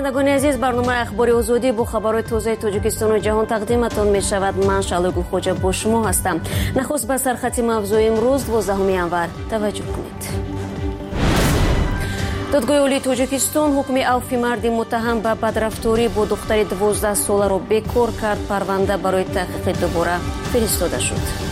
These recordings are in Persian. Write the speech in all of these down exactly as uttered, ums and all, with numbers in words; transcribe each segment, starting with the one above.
شنوندگان عزیز، برنامه اخباری آزادی با خبرهای تازه تاجیکستان و جهان تقدیمتان می شود. من شعله خوجا با شما هستم. نخست به سرخط موضوع امروز دوازدهم ینور توجه کنید. دادگاه عالی تاجیکستان حکم عفو مرد متهم به بدرفتاری با دختر دوازده ساله را بکار کرد. پرونده برای تحقیق دوباره فرستاده شد.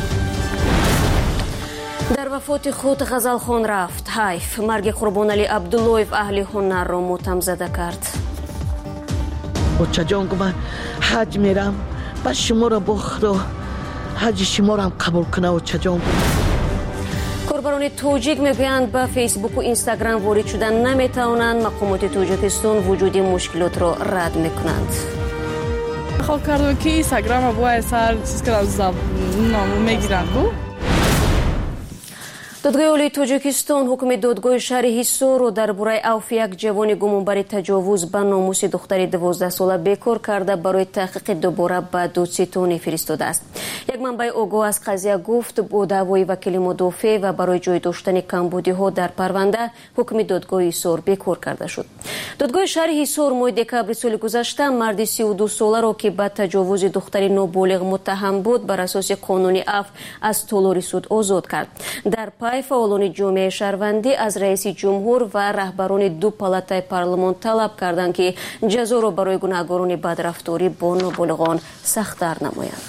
در وفات خود غزلخان رفت. حیف. مرگ قربانعلی عبداللهیف اهل هنر را ماتم زده کرد. بچه جان که من حج میرم، بس شما را با خدا حج شما را هم قبول کنه. بچه جان کاربران توجیک میگویند به فیسبوک و اینستاگرام وارد شدن نمیتوانند. مقامات تاجیکستان وجود مشکلات را رد میکنند. خب کردم که اینستاگرام باید سر چیز که از نامو میگیرند بود. دادگاه عالی تاجیکستان حکم دادگاه شهر حصار را درباره عفو یک جوان گمانبر تجاوز به ناموس دختر دوازده ساله بکار کرده برای تحقیق دوباره به دادستانی فرستاده است. یک منبع آگاه از قضیه گفت با دعوای وکیل مدافع و برای جای داشتن کمبودی ها در پرونده حکم دادگاه حصار بکار کرده شد. دادگاه شهر حصار ماه دکبر سال گذشته مرد سی و دو ساله را که به تجاوز دختر نابالغ متهم بود بر اساس قانون عفو از تالار سود آزاد کرد. در پای فعالان جامعه شهروندی از رئیس جمهور و رهبران دو پالاتای پارلمان طلب کردند که جزا را برای گناهکاران بدرفتاری با نابالغان سخت‌تر نمایند.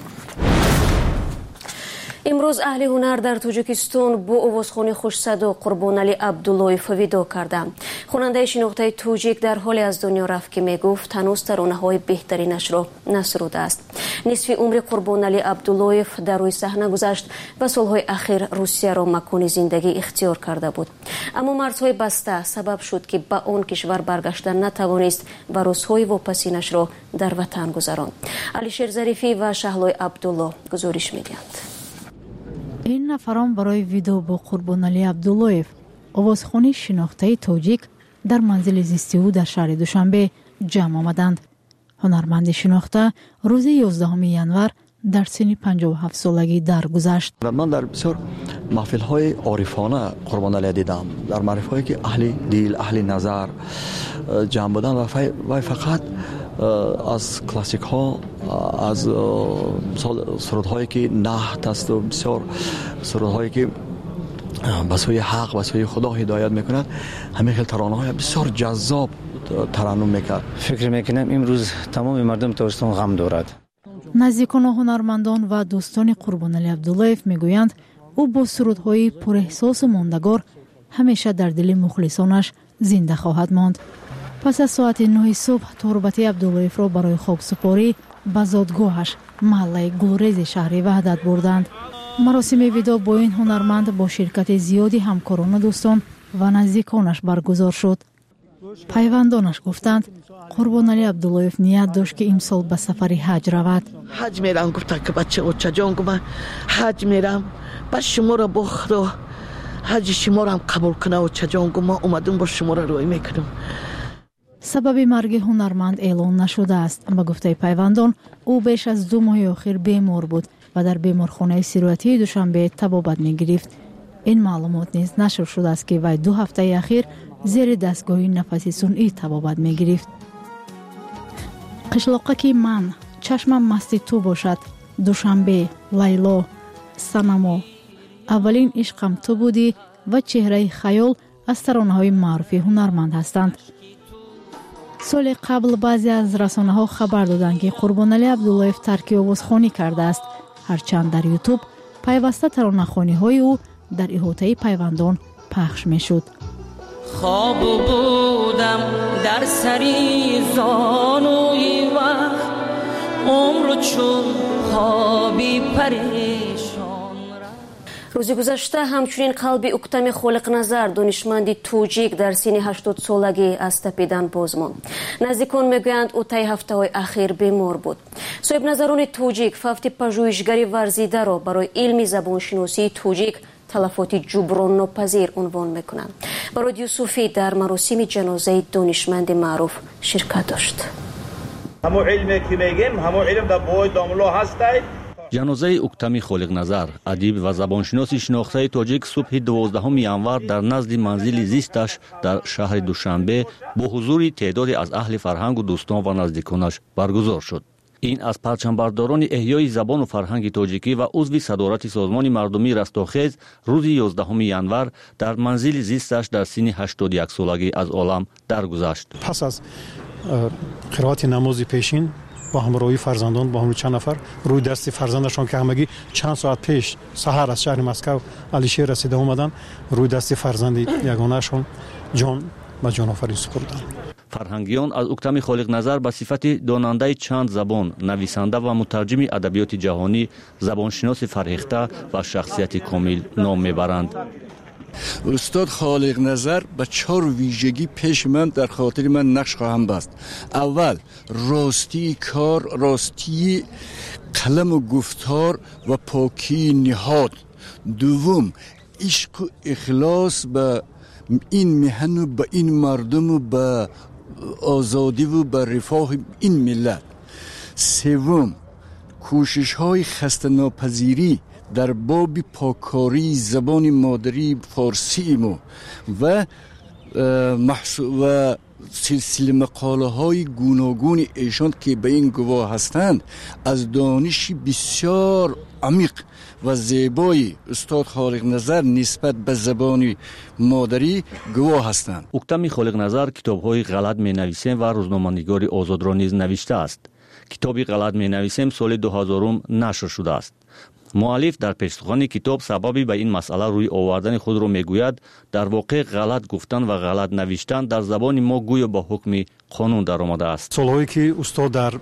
امروز اهل هنر در تاجیکستان با آوازخوان خوش صدا قربانعلی عبداللهیف وداع کردند. خواننده شناخته توجیک در حالی از دنیا رفت که میگفت هنوز ترانه‌های بهترینش را نسروده است. نصف عمر قربانعلی عبداللهیف در روی صحنه گذشت و سالهای اخیر روسیه را مکان زندگی اختیار کرده بود. اما مرزهای بسته سبب شد که به آن کشور برگشتن نتوانست و روزهای واپسینش را در وطن گذراند. علیشیر ظریفی و شهلای عبدالله گزارش می‌دهند. این نفران برای ویدئو با قربانعلی عبداللهیف آوازخوانی شناخته توجیک در منزل زیستی او در شهر دوشنبه جمع آمدند. هنرمند شناخته روز یازدهم ینور در سن پنجاه و هفت سالگی درگذشت. من در بسیار محفل‌های عارفانه قربانعلی دیدم، در محفل‌هایی که اهل دل اهل نظر جمع بودند و فقط از کلاسیک ها، از سرودهایی که نحت است و بسیار سرودهایی که به سوی حق و سوی خدا هدایت میکنند، همه خیلی ترانه‌های بسیار جذاب ترنم میکرد. فکر میکنم امروز تمام مردم تاجیکستان غم دارد. نزدیکان و هنرمندان و دوستان قربانعلی عبداللهیف میگویند او با سرودهای پر احساس و ماندگار همیشه در دل مخلصانش زنده خواهد ماند. پس از ساعت نه صبح تربتی عبداللهیف را برای خاکسپاری به زادگاهش محله گلریز شهر وحدت بردند. مراسم ویداع با این هنرمند با شرکت زیادی همکاران و دوستان و نزدیکانش برگزار شد. پیوندانش گفتند قربانعلی عبداللهیف نیت داشت که امسال به سفر حج رود. حج میرم، گفت که بچه بچه جان که من حج میرم، بس شما را با خدا حج شما را هم قبول کنه. بچه جان که ما اومدم با شما را روی میکنم. سبب مرگ هنرمند اعلان نشده است. با گفته پیوندان او بیش از دو ماه اخیر بیمار بود و در بیمارخانه سیرویتی دوشنبه طبابت می گرفت. این معلومات نیز نشر شده است که وی دو هفته اخیر زیر دستگاه نفسی صنعی طبابت می گرفت. قشلاقه که من چشمم مستی تو باشد، دوشنبه، لیلا، سنما، اولین عشقم تو بودی و چهره خیال از ترانه‌های معروف هنرمند هستند. سال قبل بعضی از رسانه ها خبر دادند که قربانعلی عبداللهیف ترک آوازخوانی کرده است، هرچند در یوتیوب پیوسته ترانه‌خوانی های او در احاطه پیوندان پخش می شد. خواب بودم در سری زانوی وقت، عمر چون خوابی پریشان. روزی گذشته همچنین قلب اکتم خالق نظر دانشمند توجیک در سن هشتاد سالگی از تپیدن باز ماند. نزدیکان میگویند او طی هفته‌های اخیر بیمار بود. صاحب نظران توجیک فقط پژوهشگری ورزیده را برای علم زبانشناسی توجیک تلفات جبران ناپذیر عنوان میکنند. برای یوسفی در مراسم جنازه دانشمند معروف شرکت داشت. همون علمی که میگیم همون علم در بوی داملو هسته. ҷанозаи Уктами Холиқназар, адиб ва забоншиноси шинохтаи тоҷик субҳи дувоздаҳуми январ дар назди манзили зисташ дар шаҳри Душанбе бо ҳузури теъдоде аз аҳли фарҳангу дӯстон ва наздиконаш баргузор шуд. ин аз парчамбардорони эҳёи забону фарҳанги тоҷикӣ ва узви садорати созмони мардумии растохез рӯзи ёздаҳуми январ дар манзили зисташ дар синни ҳаштоду яксолагӣ аз олам даргузашт. пас аз қироати намози пешин با همراهی فرزندان با همراهی چند نفر روی دست فرزندشان که همگی چند ساعت پیش سحر از شهر مسکو علیشیر رسیده اومدن روی دست فرزند یگانه‌شان جان و جان آفرین سپردند. فرهنگیان از اکتم خالق‌نظر به صفت داننده چند زبان، نویسنده و مترجم ادبیات جهانی، زبانشناس فرهیخته و شخصیت کامل نام میبرند. استاد خالق‌نظر به چهار ویژگی پیش من در خاطر من نقش خواهم بست. اول راستی کار، راستی قلم و گفتار و پاکی نهاد. دوم عشق و اخلاص به این مهن و به این مردم و به آزادی و به رفاه این ملت. سوم کوشش های خسته ناپذیری در باب پاکاری زبان مادری فارسی مو و و سلسله مقاله های گوناگون ایشان که به این گواه هستند از دانش بسیار عمیق و زیبای استاد خالق‌نظر نسبت به زبان مادری گواه هستند. اکتم خالق‌نظر کتاب‌های غلط می‌نویسم و روزنامه‌نگار آزاد را نیز نوشته است. کتابی غلط می‌نویسم سال دو هزار نشر شده است. مؤلف در پیشسخن کتاب سببی به این مسئله روی آوردن خود را میگوید در واقع غلط گفتن و غلط نوشتن در زبان ما گویا با حکم قانون در آمده است. سالهایی که استاد در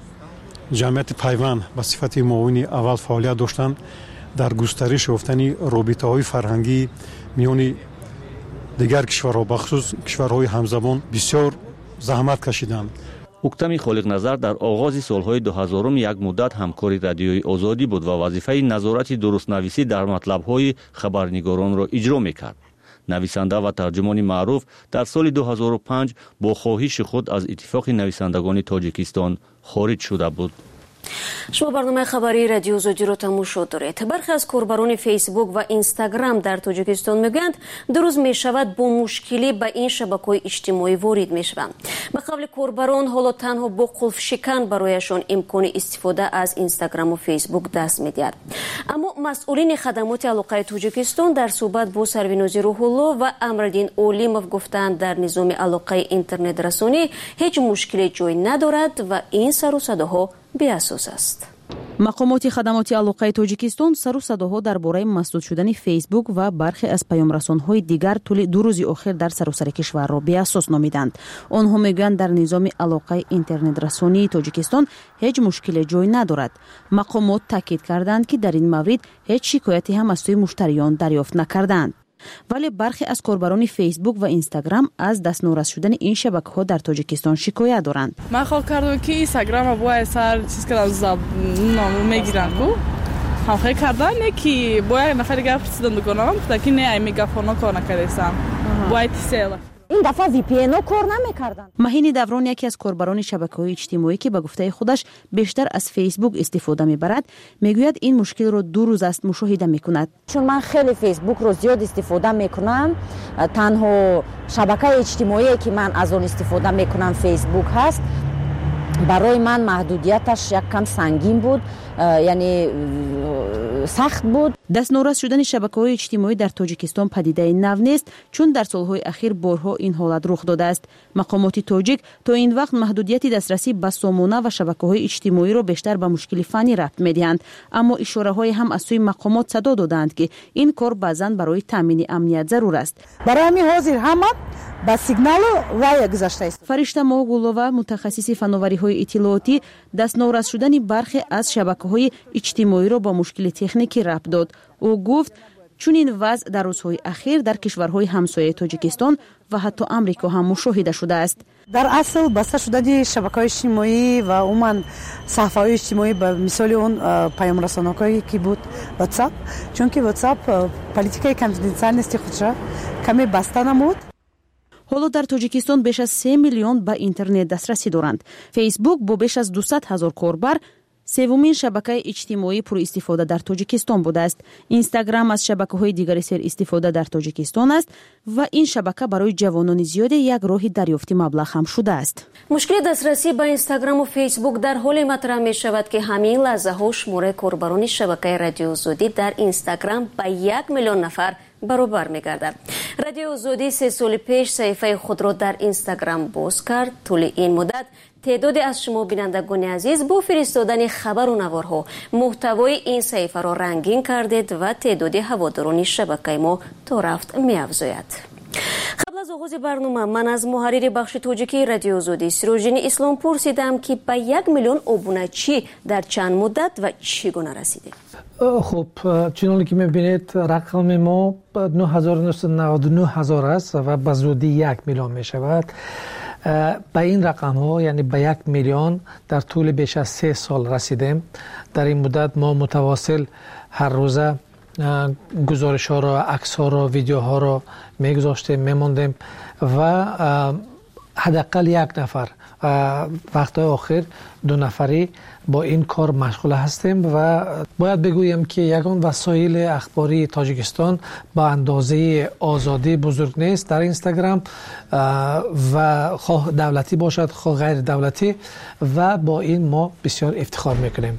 جمعیت پیوند به صفت معاون اول فعالیت داشتند در گسترش یافتن رابطه‌های فرهنگی میان دیگر کشورها بخصوص کشورهای همزبان بسیار زحمت کشیدند. اکتم خالق‌نظر در آغاز سالهای دو هزار یک مدت همکار رادیوی آزادی بود و وظیفه نظارت درست نویسی در مطلب‌های خبرنگاران را اجرا می‌کرد. نویسنده و ترجمان معروف در سال دو هزار و پنج با خواهش خود از اتفاق نویسندگان تاجیکستان خارج شده بود. شما برنامه خبری رادیو آزادی را تماشا دارید. برخی از کاربران فیسبوک و اینستاگرام در تاجیکستان میگویند دو روز می شود با مشکلی به این شبکه‌های اجتماعی وارد میشوند. به قول کاربران حالا تنها با قلف شکن برایشان امکان استفاده از اینستاگرام و فیسبوک دست میدهد. اما مسئولین خدمات علاقه تاجیکستان در صحبت با سروینوزی روح الله و امرالدین اولیموف گفتند در نظام علاقه اینترنت رسانی هیچ مشکلی جای ندارد و این سر و صداها بی‌اساس است. مقامات خدمات علاقه تاجیکستان سر و صداها درباره مسدود شدن فیسبوک و برخی از پیام‌رسان‌های دیگر طول دو روز اخیر در سراسر کشور را بی‌اساس نامیدند. آنها میگویند در نظام علاقه اینترنت رسانی تاجیکستان هیچ مشکل جای ندارد. مقامات تاکید کردند که در این مورد هیچ شکایتی هم از سوی مشتریان دریافت نکردند. ولی برخی از کاربران فیسبوک و اینستاگرام از دست نورس شدن این شبکه‌ها در تاجیکستان شکایت دارند. من خواهد کردم که اینستاگرام با سر چیز که از نامو میگیرن کو هم خیلی کردن که باید نفر دیگر پرسیدن بکنم که نه ای میگافونا کار نکردم باید تیسیلا این دفعه وی پی ان کار نمیکردن. مهین دوران یکی از کاربران شبکه‌های اجتماعی که به گفته خودش بیشتر از فیسبوک استفاده میبرد میگوید این مشکل رو دو روز است مشاهده میکند. چون من خیلی فیسبوک رو زیاد استفاده میکنم، تنها شبکه اجتماعی که من از اون استفاده میکنم فیسبوک هست. برای من محدودیتش یک کم سنگین بود، یعنی سخت بود. دست نورس شدن شبکه‌های اجتماعی در تاجیکستان پدیده نو نیست، چون در سالهای اخیر بارها این حالت رخ داده است. مقامات تاجیک تا این وقت محدودیت دسترسی به سامانه و شبکه‌های اجتماعی را بیشتر به مشکل فنی ربط می‌دهند، اما اشاره‌های هم از سوی مقامات صدا دادند که این کار بعضاً برای تامین امنیت ضرور است. برای همین حاضر همه با سیگنال وای گذاشته است. فرشته ماگولووا متخصص فناوری‌های اطلاعاتی دست نورس شدن برخی از شبکه‌های اجتماعی را با مشکل تکنیکی ربط داد. او گفت چون این وضع در روزهای اخیر در کشورهای همسایه تاجیکستان و حتی آمریکا هم مشاهده شده است. در اصل بسته شدن شبکه‌های اجتماعی و عموما صفحه‌های اجتماعی به مثال اون پیام رسانه‌ای که بود واتساپ، چون که واتساپ پالیتیکای کانفیدنسیالنسی خودش کمی بسته نمود. حالا در تاجیکستان بیش از سه میلیون به اینترنت دسترسی دارند. فیسبوک با بیش از دویست هزار کاربر سومین شبکه اجتماعی پر استفاده در تاجیکستان بوده است. اینستاگرام از شبکه‌های دیگر سر استفاده در تاجیکستان است و این شبکه برای جوانان زیاد یک راه دریافت مبلغ هم شده است. مشکل دسترسی به اینستاگرام و فیسبوک در حال مطرح می شود که همین لحظه ها شمار کاربران شبکه رادیو آزادی در اینستاگرام به یک میلیون نفر برابر می گردد. رادیو آزادی سه سال پیش صفحه خود را در اینستاگرام باز کرد. طول این مدت تعدادی از شما بینندگان عزیز با فرستادن خبر و نوارها محتوای این صفحه را رنگین کردید و تعدادی هواداران شبکه ما تا رفت می افزاید. قبل از آغاز برنامه من از محرر بخش تاجیکی رادیو آزادی سیروژین اسلام پرسیدم که به یک میلیون ابونچی در چند مدت و چگونه رسیده؟ خب چنانکه که میبینید رقم ما نه هزار و نهصد و نود و نه هزار است و به زودی یک میلیون میشود. به این رقم ها یعنی به یک میلیون در طول بیش از سه سال رسیدیم. در این مدت ما متواصل هر روزه گزارش ها را، عکس ها را، ویدیو ها را میگذاشتیم، میماندیم و حداقل یک نفر وقت آخر دو نفری با این کار مشغول هستیم و باید بگویم که یگان وسایل اخباری تاجیکستان با اندازه آزادی بزرگ نیست در اینستاگرام و خواه دولتی باشد خواه غیر دولتی و با این ما بسیار افتخار میکنیم.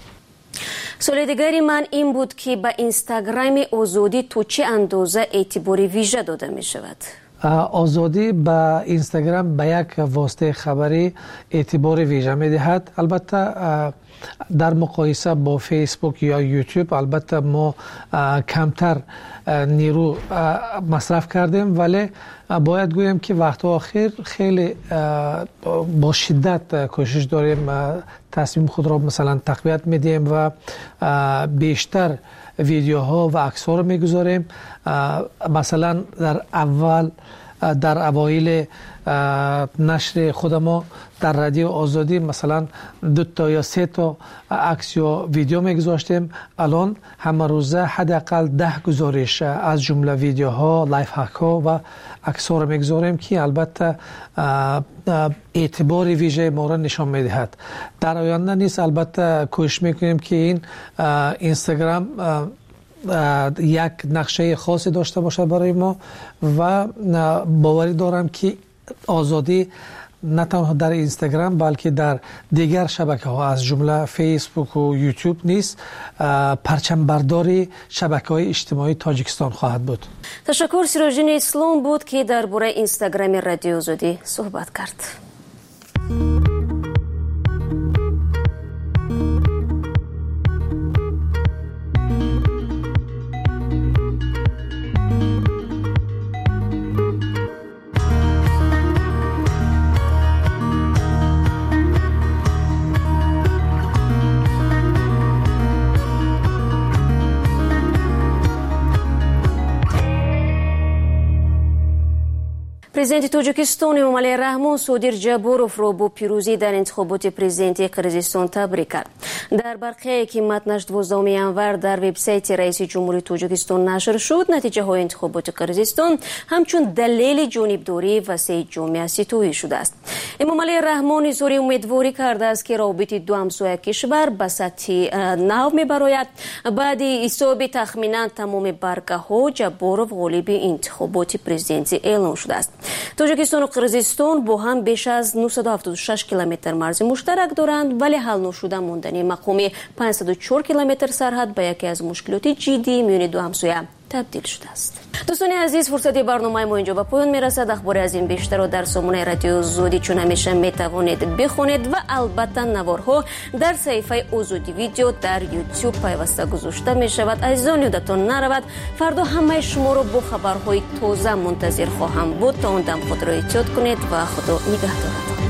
سوال دیگری من این بود که به اینستاگرام آزادی تو چه اندازه اعتبار ویژه داده می شود؟ آزادی به اینستاگرام به یک واسطه خبری اعتبار ویژه می دهد. البته در مقایسه با فیسبوک یا یوتیوب البته ما کمتر نیرو مصرف کردیم، ولی باید گویم که وقت آخر خیلی با شدت کوشش داریم تصمیم خود را مثلا تقویت میدیم و بیشتر ویدیوها و عکس‌ها رو میگذاریم. مثلا در اول در اوایل نشر خود ما در رادیو آزادی مثلا دو تا یا سه تا عکس یا ویدیو میگذاشتیم. الان همه روزه حداقل ده گزارش از جمله ویدیوها، لایف هک ها و عکس ها رو میگذاریم که البته اعتبار ویژه ما را نشان میدهد. در آینده نیست البته کوشش میکنیم که این اینستاگرام یک نقشه خاصی داشته باشد برای ما و باوری دارم که آزادی نه تنها در اینستاگرام بلکه در دیگر شبکه ها از جمله فیسبوک و یوتیوب نیست پرچم برداری شبکه های اجتماعی تاجیکستان خواهد بود. تشکر. سیروژین اسلام بود که درباره اینستاگرام رادیو آزادی صحبت کرد. پرزیدنت تاجیکستان امامعلی رحمان صادر جباروف را با پیروزی در انتخابات پرزیدنتی قرقیزستان تبریک کرد. در برقی که متنش دوازدهم ینور در وبسایت رئیس جمهوری تاجیکستان نشر شد، نتیجه های انتخابات قرقیزستان همچون دلیل جانبداری وسیع جامعه ستوده شده است. امامعلی رحمان اظهار امیدواری کرده است که روابط دو همسایه کشور به سطح نو میبراید. بعد حساب تخمینا تمام برگه ها جباروف غالب انتخابات پرزیدنتی اعلام شده است. تاجیکستان و قرقیزستان با هم بیش از نهصد و هفتاد و شش کیلومتر مرز مشترک دارند، ولی حل نشده ماندن مقام پانصد و چهار کیلومتر سرحد به یکی از مشکلات جدی میان دو همسایه تبدیل شده است. دوستان عزیز، فرصت برنامه ما اینجا به پایان میرسد. اخبار از این بیشتر رو در سامانه رادیو آزادی چون همیشه میتوانید بخونید و البته نوارها در صفحه آزادی ویدیو در یوتیوب پیوسته گذاشته می شود. عزیزان یادتان نرود فردا همه شما رو با خبرهای تازه منتظر خواهم بود. تا اون دم خود را احتیاط کنید و خدا نگهدارتان.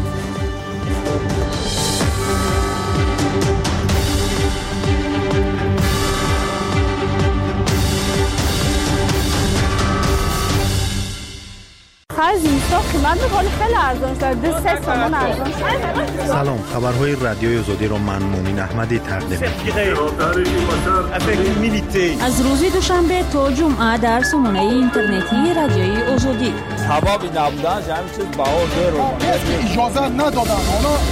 از اینستا قیمت بخوری خیلی ارزان شده. دو سه تومان ارزان شده. سلام، خبرهای رادیوی آزادی را من مومین احمدی تقدیم می‌کنم. از روز دوشنبه تا جمعه در سامانه اینترنتی رادیوی آزادی. هوا بی نبودن جمعی چیز بهار دیر رو اجازه ندادن. اونا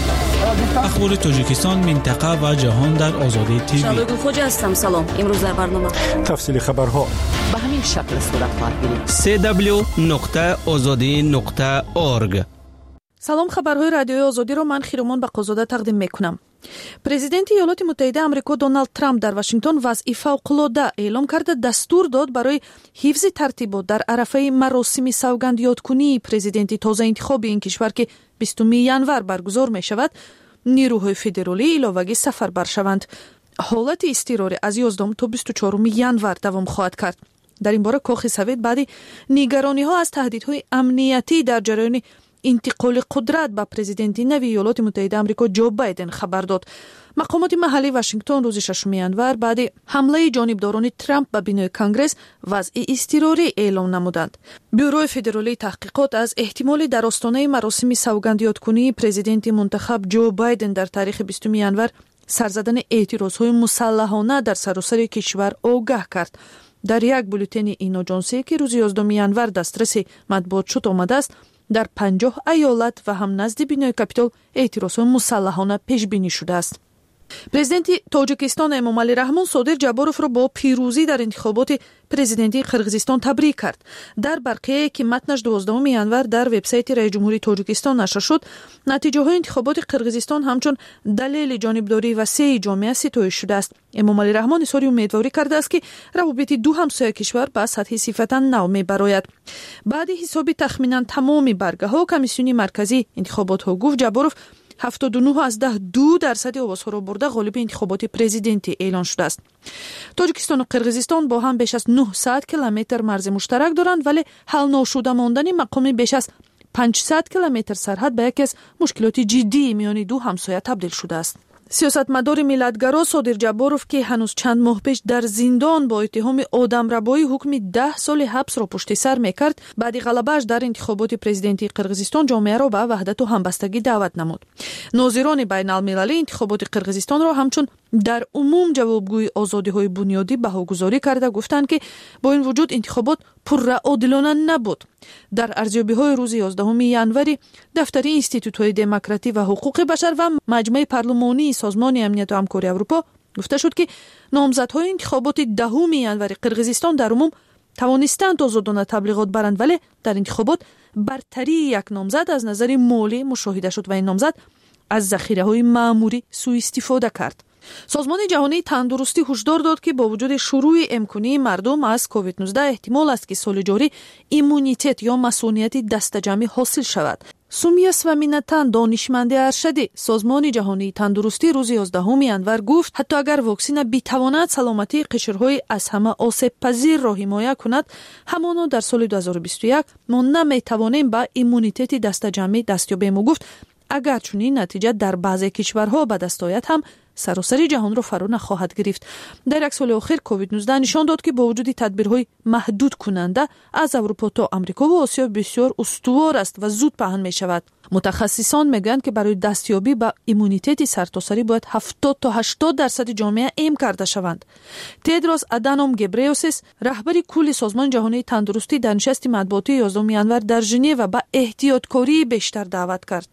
اخبار تاجیکستان، منطقه و جهان در آزادی تیوی. شبگون خوجه هستم. سلام. امروز در برنامه تفصیل خبرها به همین شکل صورت خواهد گرفت. سی دبلیو نقطه آزادی نقطه اورگ. سلام، خبرهای رادیوی آزادی رو من خیرمان بقازاده تقدیم میکنم. پرزیدنت ایالات متحده آمریکا دونالد ترامپ در واشنگتن وضع فوق‌العاده اعلام کرده دستور داد برای حفظ ترتیبات در عرفه مراسم سوگند یادکنی پرزیدنتی تازه انتخاب این کشور که بیستم ینور برگزار می شود نیروهای فدرالی علاوه سفر بر شوند. حالت اضطراری از یازدهم تا بیست و چهارم ینور دوام خواهد کرد. در این باره کاخ سفید بعد نگرانی ها از تهدیدهای امنیتی در جریان انتقال قدرت به پرزیدنت نوی ایالات متحده آمریکا جو بایدن خبر داد. مقامات محلی واشنگتن روز ششم ینور بعد حمله جانبداران ترامپ به بینای کنگره وضع اضطراری اعلام نمودند. بیوروی فدرالی تحقیقات از احتمال در آستانه مراسم سوگند یادکنی پرزیدنت منتخب جو بایدن در تاریخ بیستم ینور سر زدن اعتراضهای مسلحانه در سراسر کشور آگاه کرد. در یک بولتن این آژانسی که روز یازدهم ینور دسترس مطبوعات شد آمده است، در پنجاه ایالت و هم نزد بینای کاپیتول اعتراضهای مسلحانه پیش بینی شده است. پرزیدنت تاجیکستان امامعلی رحمان صادر جباروف را با پیروزی در انتخابات پرزیدنتی قرقیزستان تبریک کرد. در برقیه که متنش دوازدهم ینور در وبسایت رئیس جمهوری تاجیکستان نشر شد، نتیجه های انتخابات قرقیزستان همچون دلیل جانبداری وسیع جامعه ستایش شده است. امامعلی رحمان اظهار امیدواری کرده است که روابط دو همسایه کشور به سطح صفتا نو میبراید. بعد حساب تخمینا تمام برگه ها کمیسیون مرکزی انتخابات ها گفت جباروف هفتاد و نه از ده دو درصد آوازها را برده غالب انتخابات پرزیدنتی اعلان شده است. تاجیکستان و قرقیزستان با هم بیش از نهصد کیلومتر مرز مشترک دارند، ولی حل ناشده ماندن مقام بیش از پانصد کیلومتر سرحد به یکی از مشکلات جدی میان دو همسایه تبدیل شده است. سیاستمدار ملتگرا صادر جباروف که هنوز چند ماه پیش در زندان با اتهام آدمربایی حکم ده سال حبس را پشت سر میکرد، بعد غلبه‌اش در انتخابات پرزیدنتی قرقیزستان جامعه را به وحدت و همبستگی دعوت نمود. ناظران بین المللی انتخابات قرقیزستان را همچون در عموم جوابگوی آزادی‌های بنیادی بهاگذاری کرده گفتند که با این وجود انتخابات پرعادلانه نبود. در ارزیابی‌های روز یازدهم ینوری دفتر اینستیتوت‌های دموکراسی و حقوق بشر و مجمع پارلمانی سازمان امنیت و همکاری اروپا گفته شد که نامزدهای انتخابات دهم ینوری قرقیزستان در عموم توانستند آزادانه تبلیغات برند، ولی در انتخابات برتری یک نامزد از نظر مالی مشاهده شد و این نامزد از ذخیره‌های مأموری سوء استفاده کرد. سازمان جهانی تندرستی هشدار داد که با وجود شروع امکانی مردم از کووید نوزده احتمال است که سال جاری ایمونیتت یا مسئولیت دستجمعی حاصل شود. سومیا سوامیناتان دانشمند ارشدی سازمان جهانی تندرستی روز یازدهم ینور گفت حتی اگر واکسن بتواند سلامتی قشرهای از همه آسیب پذیر را حمایت کند، همانا در سال دو هزار و بیست و یک ما نمیتوانیم به ایمونیتت دستجمعی دست یابیم و گفت اگر چنین نتیجه در بعضی کشورها به دست آید هم سراسر جهان را فرا نخواهد گرفت. در یک سال اخیر کووید نوزده نشان داد که با وجود تدبیرهای محدود کننده از اروپا تا آمریکا و آسیا بسیار استوار است و زود پهن می شود. متخصصان میگویند که برای دستیابی به ایمونیتت سرتاسری باید هفتاد تا هشتاد درصد جامعه ایم کرده شوند. تدروس ادانوم گبریوسیس رهبر کل سازمان جهانی تندرستی در نشست مطبوعاتی یازدهم ینور در ژنو به احتیاطکاری بیشتر دعوت کرد.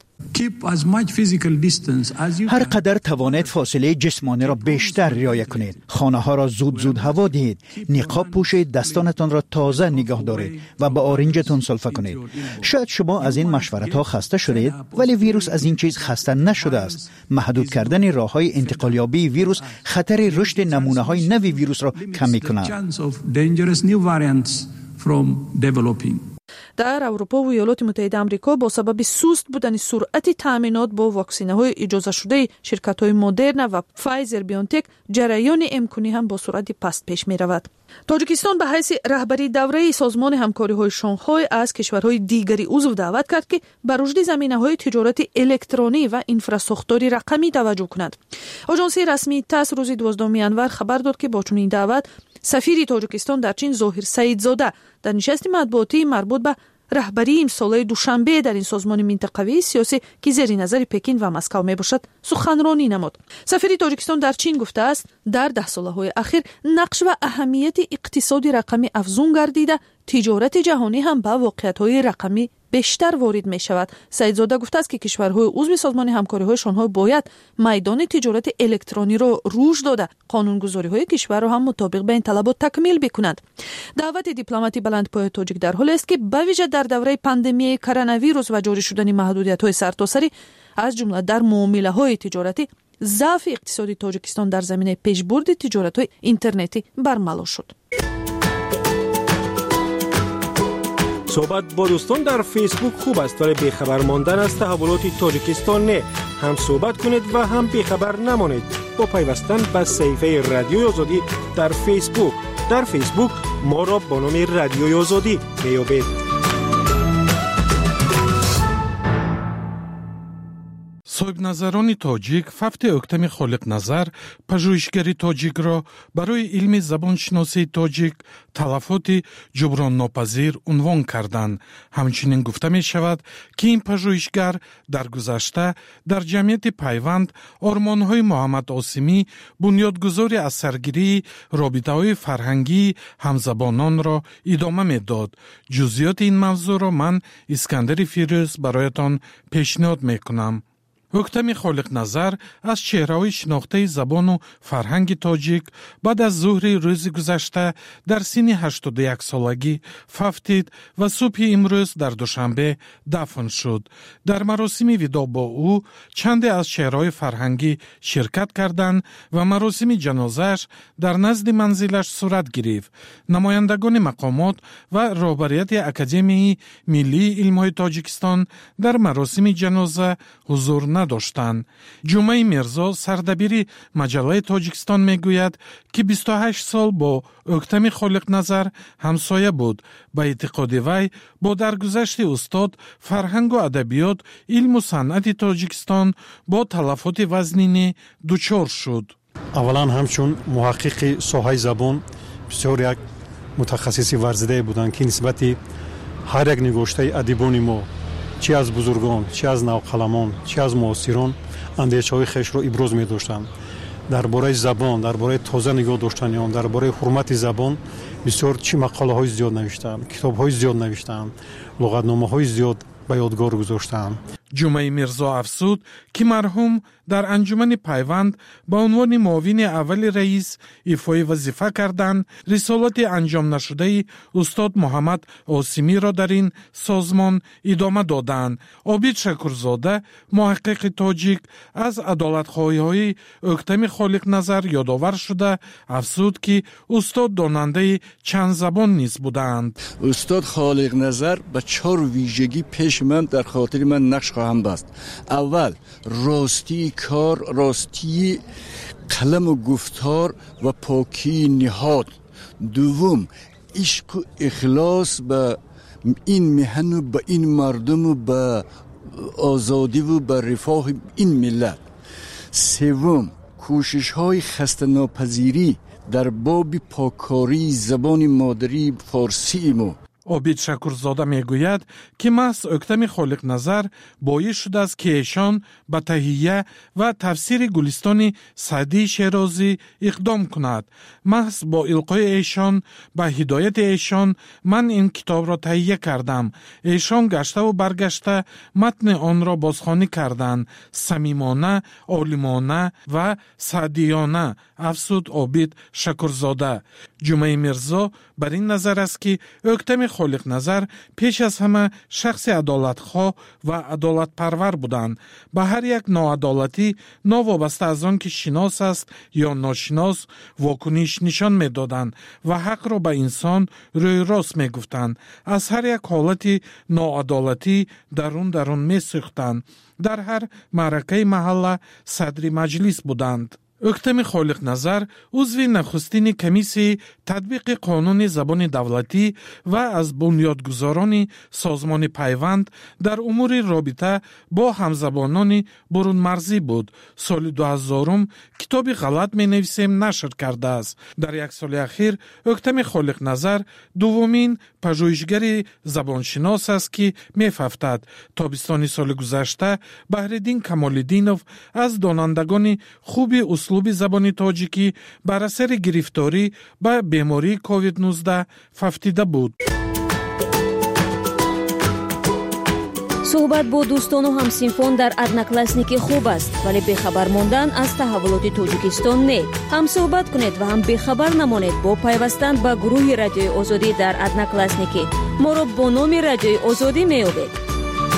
هر قدر توانید فاصله جسمانی را بیشتر رعایت کنید. خانه ها را زود زود هوا دهید. نقاب پوشید، دستانتان را تازه نگاه دارید و با آرنجتان سلفه کنید. شاید شما از این مشورت ها خسته شدید، ولی ویروس از این چیز خسته نشده است. محدود کردن راه های انتقالیابی ویروس خطر رشد نمونه های نوی ویروس را کم می‌کند. در اروپا و ایالات متحده آمریکا با سبب سست بودن سرعت تامینات با واکسین‌های اجازه شده شرکت‌های مدرن و فایزر بیونتک، جریان امکانی هم با سرعت پست پیش می‌رود. تاجیکستان به حیث رهبری دوره سازمان همکاری‌های شانگهای از کشورهای دیگری عضو دعوت کرد که بر رشد زمینه‌های تجارت الکترونی و اینفراستراکچور رقمی توجه کند. آژانس رسمی تاس روز دوازدهم ینور خبر داد که با چنین دعوت سفیر تاجیکستان در چین ظاهر سعیدزاده در نشست مطبوعاتی مربوط به رهبری امسال دوشنبه در این سازمان منطقوی سیاسی که زیر نظر پکین و مسکو می باشد سخنرانی نمود. سفیر تاجیکستان در چین گفته است در ده سالهای اخیر نقش و اهمیت اقتصاد رقمی افزون گردیده، تجارت جهانی هم به واقعیت‌های رقمی бештар ворид мешавад. Саидзода гуфтааст, ки кишварҳои узви созмони ҳамкориҳои онҳо бояд майдони тиҷорати электрониро рушд дода, қонунгузориҳои кишварро ҳам мутобиқ ба ин талабот такмил бикунанд. даъвати дипломати баландпояи тоҷик дар ҳоле аст, ки ба вижа дар давраи пандемияи коронавирус ва ҷорӣ шудани маҳдудиятҳои сартосарӣ, аз ҷумла дар муомилаҳои тиҷоратӣ, заъфи иқтисоди Тоҷикистон дар заминаи пешбурди тиҷоратҳои интернетӣ бармало шуд. صحبت با دوستان در فیسبوک خوب است، ولی بیخبر ماندن از تحولات تاجیکستان نه. هم صحبت کنید و هم بیخبر نمانید با پیوستن به صفحه رادیوی آزادی در فیسبوک. در فیسبوک ما را با نام رادیوی آزادی میابید. соҳибназарони тоҷик фафти октами холиқназар пажӯҳишгари тоҷикро барои илми забоншиносии тоҷик талафоти ҷуброннопазир унвон карданд. ҳамчунин гуфта мешавад, ки ин пажӯҳишгар дар гузашта дар ҷамъияти пайванд ормонҳои муҳаммад осимӣ бунёдгузори асаргирии робитаҳои фарҳангии ҳамзабононро идома медод. ҷузъиёти ин мавзӯъро ман Искандари Фирӯз бароятон пешниҳод мекунам. октами холиқназар аз чеҳраҳои шинохтаи забону фарҳанги тоҷик баъд аз зуҳри рӯзи гузашта дар синни ҳаштоду як солагӣ фафтид ва субҳи имрӯз дар душанбе дафн шуд. дар маросими видо бо ӯ чанде аз чеҳраҳои фарҳангӣ ширкат карданд ва маросими ҷанозааш дар назди манзилаш сурат гирифт. намояндагони мақомот ва роҳбарияти Академияи Миллии илмҳои Тоҷикистон дар маросими ҷаноза ҳузур надоштанд. ҷумаи Мирзо, сардабири маҷаллаи Тоҷикистон, мегӯяд, ки бисту ҳашт сол бо октами холиқназар ҳамсоя буд. ба эътиқоди вай бо даргузашти устод фарҳангу адабиёт, илму санъати Тоҷикистон бо талафоти вазнинӣ дучор шуд. аввалан ҳамчун муҳаққиқи соҳаи забон бисёр як мутахассиси варзидае буданд, ки нисбати ҳар як нигоштаи адибони мо, чи аз бузургон, чи аз навқаламон, чи аз муосирон андешаҳои хешро иброз медоштанд. дар бораи забон, дар бораи тоза нигоҳ доштани он, дар бораи ҳурмати забон бисёр чӣ мақолаҳои зиёд навиштаанд, китобҳои зиёд навиштаанд, луғатномаҳои зиёд ба ёдгор гузоштаанд. ҷумаи Мирзо афзуд, ки марҳум дар анҷумани пайванд ба унвони муовини аввали раис ифои вазифа карданд, рисолати анҷомнашудаи устод Муҳаммад Осимиро дар ин созмон идома доданд. Обид Шакурзода, муҳаққиқи тоҷик, аз адолатхоҳиҳои октами холиқназар ёдовар шуда афзуд, ки устод донандаи чандзабон низ буданд. устод холиқназар ба чор вижагӣ пеши ман дар хотири ман нақш خواهم بست. اول راستی کار، راستی قلم و گفتار و پاکی نهاد. دوم عشق و اخلاص به این مهن و به این مردم و به آزادی و به رفاه این ملت. سوم کوشش های خسته ناپذیری در باب پاکاری زبان مادری فارسی ما. обид Шакурзода мегӯяд, ки маҳз октами холиқназар боис шудааст, ки эшон ба таҳия ва тафсири Гулистони Саъдии Шерозӣ иқдом кунад. маҳз бо илқои эшон ба ҳидояти эшон ман ин китобро таҳия кардам. эшон гаштаву баргашта матни онро бозхонӣ карданд. самимона, олимона ва саъдиёна, афзуд обид Шакурзода. ҷумаи Мирзо бар ин назар аст, ки октами холиқназар пеш аз ҳама шахси адолатхоҳ ва адолатпарвар буданд. ба ҳар як ноадолатӣ новобаста аз он ки шинос аст ё ношинос вокуниш нишон медоданд ва ҳақро ба инсон рӯйрост мегуфтанд. аз ҳар як ҳолати ноадолатӣ дарун дарун месӯхтанд. дар ҳар маъракаи маҳалла садри маҷлис буданд. октами холиқназар узви нахустини комиссияи татбиқи қонуни забони давлатӣ ва аз бунёдгузорони созмони пайванд дар умури робита бо ҳамзабонони бурунмарзӣ буд. соли дуҳазорум китоби ғалат менависем нашр кардааст. дар як соли ахир октами холиқназар дуввумин пажӯҳишгари забоншинос аст, ки мефафтад. тобистони соли гузашта Баҳриддин Камолиддинов аз донандагони хуби услуби забони тоҷикӣ бар асари гирифторӣ ба бемории ковид нуздаҳ фафтида буд. صحبت با دوستان و همسینفان در ادناکلاسنیکی خوب است، ولی بخبر ماندن از تحولات تاجیکستان نه. هم صحبت کنید و هم بخبر نمانید با پیوستن به گروه رادیوی آزادی در ادناکلاسنیکی. ما را با نام رادیوی آزادی میابید.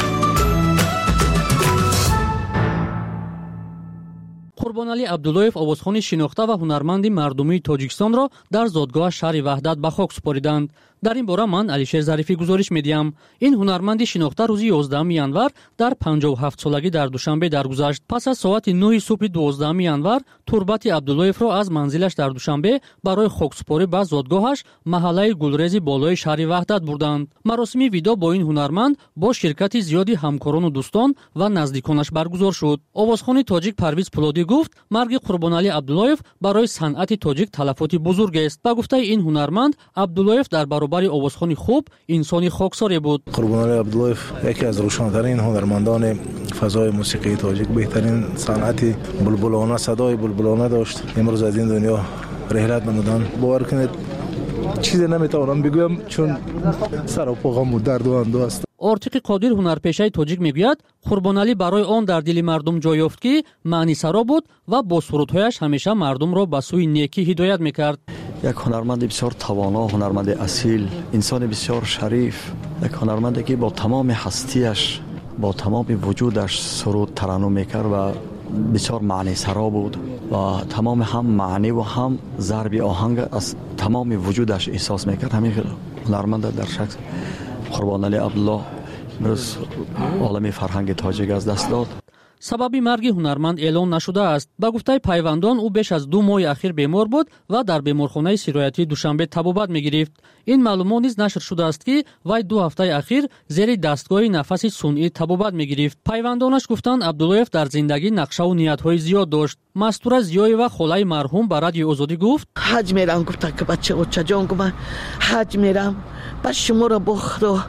قربانعلی عبداللهیف آوازخوانی شناخته و هنرمندی مردمی تاجیکستان را در زادگاه شهر وحدت به خاک سپاریدند. در این باره من علیشیر ظریفی گزارش میدیم. این هنرمندی شناخته روز یازدهم ینور در پنجاه و هفت سالگی در دوشنبه درگذشت. پس از ساعت نه صبح دوازدهم ینور تربت عبداللهیف را از منزلش در دوشنبه برای خاکسپاری به زادگاهش محله گلریز بالای شهر وحدت بردند. مراسم ویدا با این هنرمند با شرکت زیادی همکاران و دوستان و نزدیکانش برگزار شد. آوازخوان تاجیک پرویز پولادی گفت مرگ قربانعلی عبداللهیف برای صنعت تاجیک تلفاتی بزرگ است. با گفته این هنرمند عبداللهیف در برای آوازخوانی خوب انسانی خاکساری بود. قربانعلی عبداللهیف یکی از روشن‌ترین هنرمندان فضای موسیقی تاجیک، بهترین صنعت بلبلانه، صدای بلبلانه داشت. امروز از این دنیا رحلت نمودن. باور کنید چیزی نمیتونم بگویم چون سر و پا غم و درد و اندوه است. آرتیق قادر هنرپیشه تاجیک میگوید قربانعلی برای آن در دل مردم جای یافت که معنی سرا بود و با سرودهایش همیشه مردم را به سوی نیکی هدایت میکرد. یک هنرمند بسیار توانا، هنرمند اصیل، انسان بسیار شریف، یک هنرمندی که با تمام هستیش، با تمام وجودش سرود ترنم میکرد و بسیار معنی سرا بود و تمام هم معنی و هم ضرب آهنگ از تمام وجودش احساس میکرد. همین هنرمند در شخص قربانعلی عبدالله امروز عالم فرهنگ تاجیک از دست داد. سبب مرگ هنرمند اعلان نشده است. با گفته پیوندان او بیش از دو ماه اخیر بیمار بود و در بیمارخانه سرایتی دوشنبه طبابت میگرفت. این معلومات نیز نشر شده است که وی دو هفته اخیر زیر دستگاه نفس صنعی طبابت میگرفت. پیوندانش گفتند عبداللهیف در زندگی نقشه و نیت‌های زیاد داشت. مستوره زیایی و خالای مرحوم به رادیو آزادی گفت حج میرم، گفت که بچه بچه جان گفتم حج میرم، بس شما را با خدا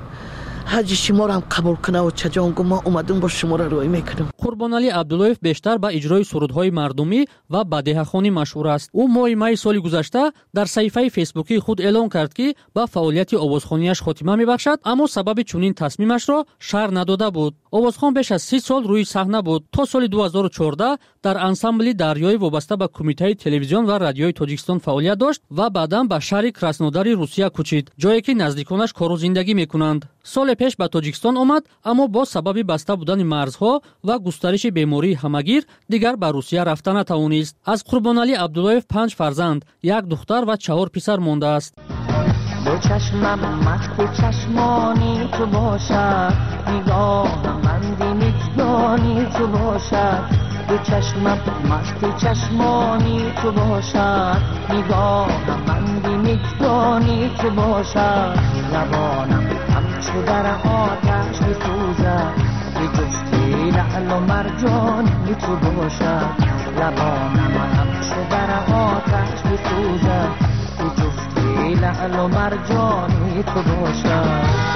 حج شما را هم قبول کنه و چجان گو ما اومدیم با شما را روی میکنیم. قربانعلی عبداللهیف بیشتر با اجرای سرودهای مردمی و بدیهخوانی مشهور است. او ماه می سال گذشته در صفحه فیسبوکی خود اعلان کرد که با فعالیت آوازخوانیش خاتمه میبخشد، اما سبب چنین تصمیمش را شرح نداده بود. آوازخوان بیش از سی سال روی صحنه بود. تا سال دو هزار و چهارده در انسامبل دریایی وابسته به کمیته تلویزیون و رادیوی تاجیکستان فعالیت داشت و بعداً به شهر کراسنودار روسیه کوچید، جایی که نزدیکانش کار و زندگی میکنند. سال پیش به تاجیکستان آمد، اما با سبب بسته بودن مرزها و گسترش بیماری همگیر دیگر به روسیه رفتن نتوانست. از قربانعلی عبداللهیف پنج فرزند، یک دختر و چهار پسر مانده است. دو چشمم مست چشمانی تو باشد، نگاهم بندی نگانی تو باشد. دو چشمم مست چشمانی تو باشد، نگاهم بندی نگانی تو باشد. لبانم همچو در آتش میسوزد، به جفتی لعل و مرجانی تو باشد. لبانم همچو در آتش میسوزد، به جفتی لعل و مرجانی تو باشد.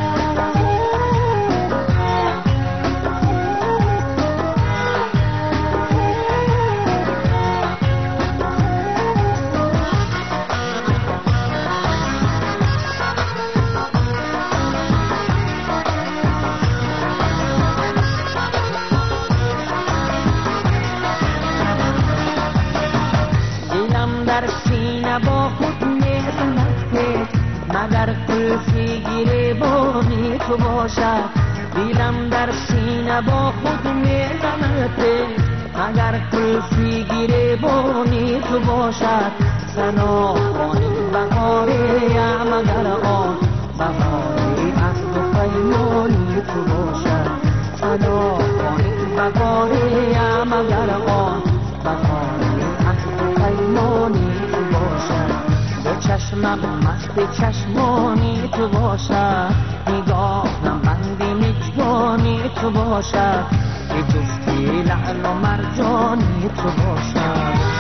در سینه با خود میزند مگر قلفی گریبانی تو باشد. دیلم در سینه با خود میزند مگر قلفی گریبانی تو باشد. سنا آن بهاری مگر آن بهاری از دو پیمانی تو باشد. سنا آن بهاری مگر آن بهاری از دو پیمانی تو باشد. دو چشمم مست چشمانی تو باشد، نگاهم بندی نگانی تو باشد. به جفتی لعل و مرجانی تو باشد.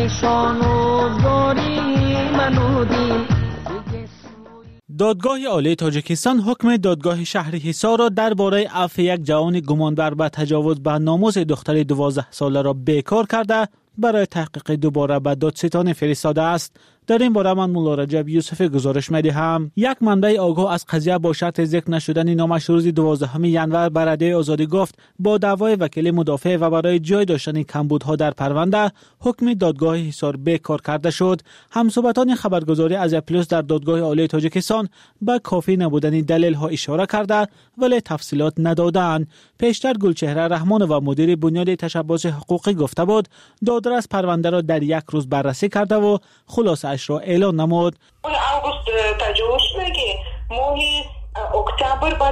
نشان و زاری منودیم. دادگاه عالی تاجیکستان حکم دادگاه شهر حصار را درباره عفو یک جوان گمانبر به تجاوز به ناموس دختر دوازده ساله را بیکار کرده برای تحقیق دوباره به دادستان فرستاده است. در این باره من مولا رجب یوسف گزارش می‌دهم. یک منبع آگاه از قضیه با شرط ذکر نشدن نامش روز دوازدهم ژانویه به رادیوی آزادی گفت با دعوای وکیل مدافع و برای جای داشتن کمبودها در پرونده حکم دادگاه حصار بیکار کرده شد. همصحبتان خبرگزاری از پلوس در دادگاه عالی تاجیکستان به کافی نبودن دلیل‌ها اشاره کرده ولی تفصیلات ندادند. پیشتر گلچهره رحمان و مدیر بنیاد تشبث حقوقی گفته بود دادرس پرونده را در یک روز بررسی کرده و خلاصه را اعلان نمود. اون اوگوست تجاوز شدگی ماهی اکتبر بعد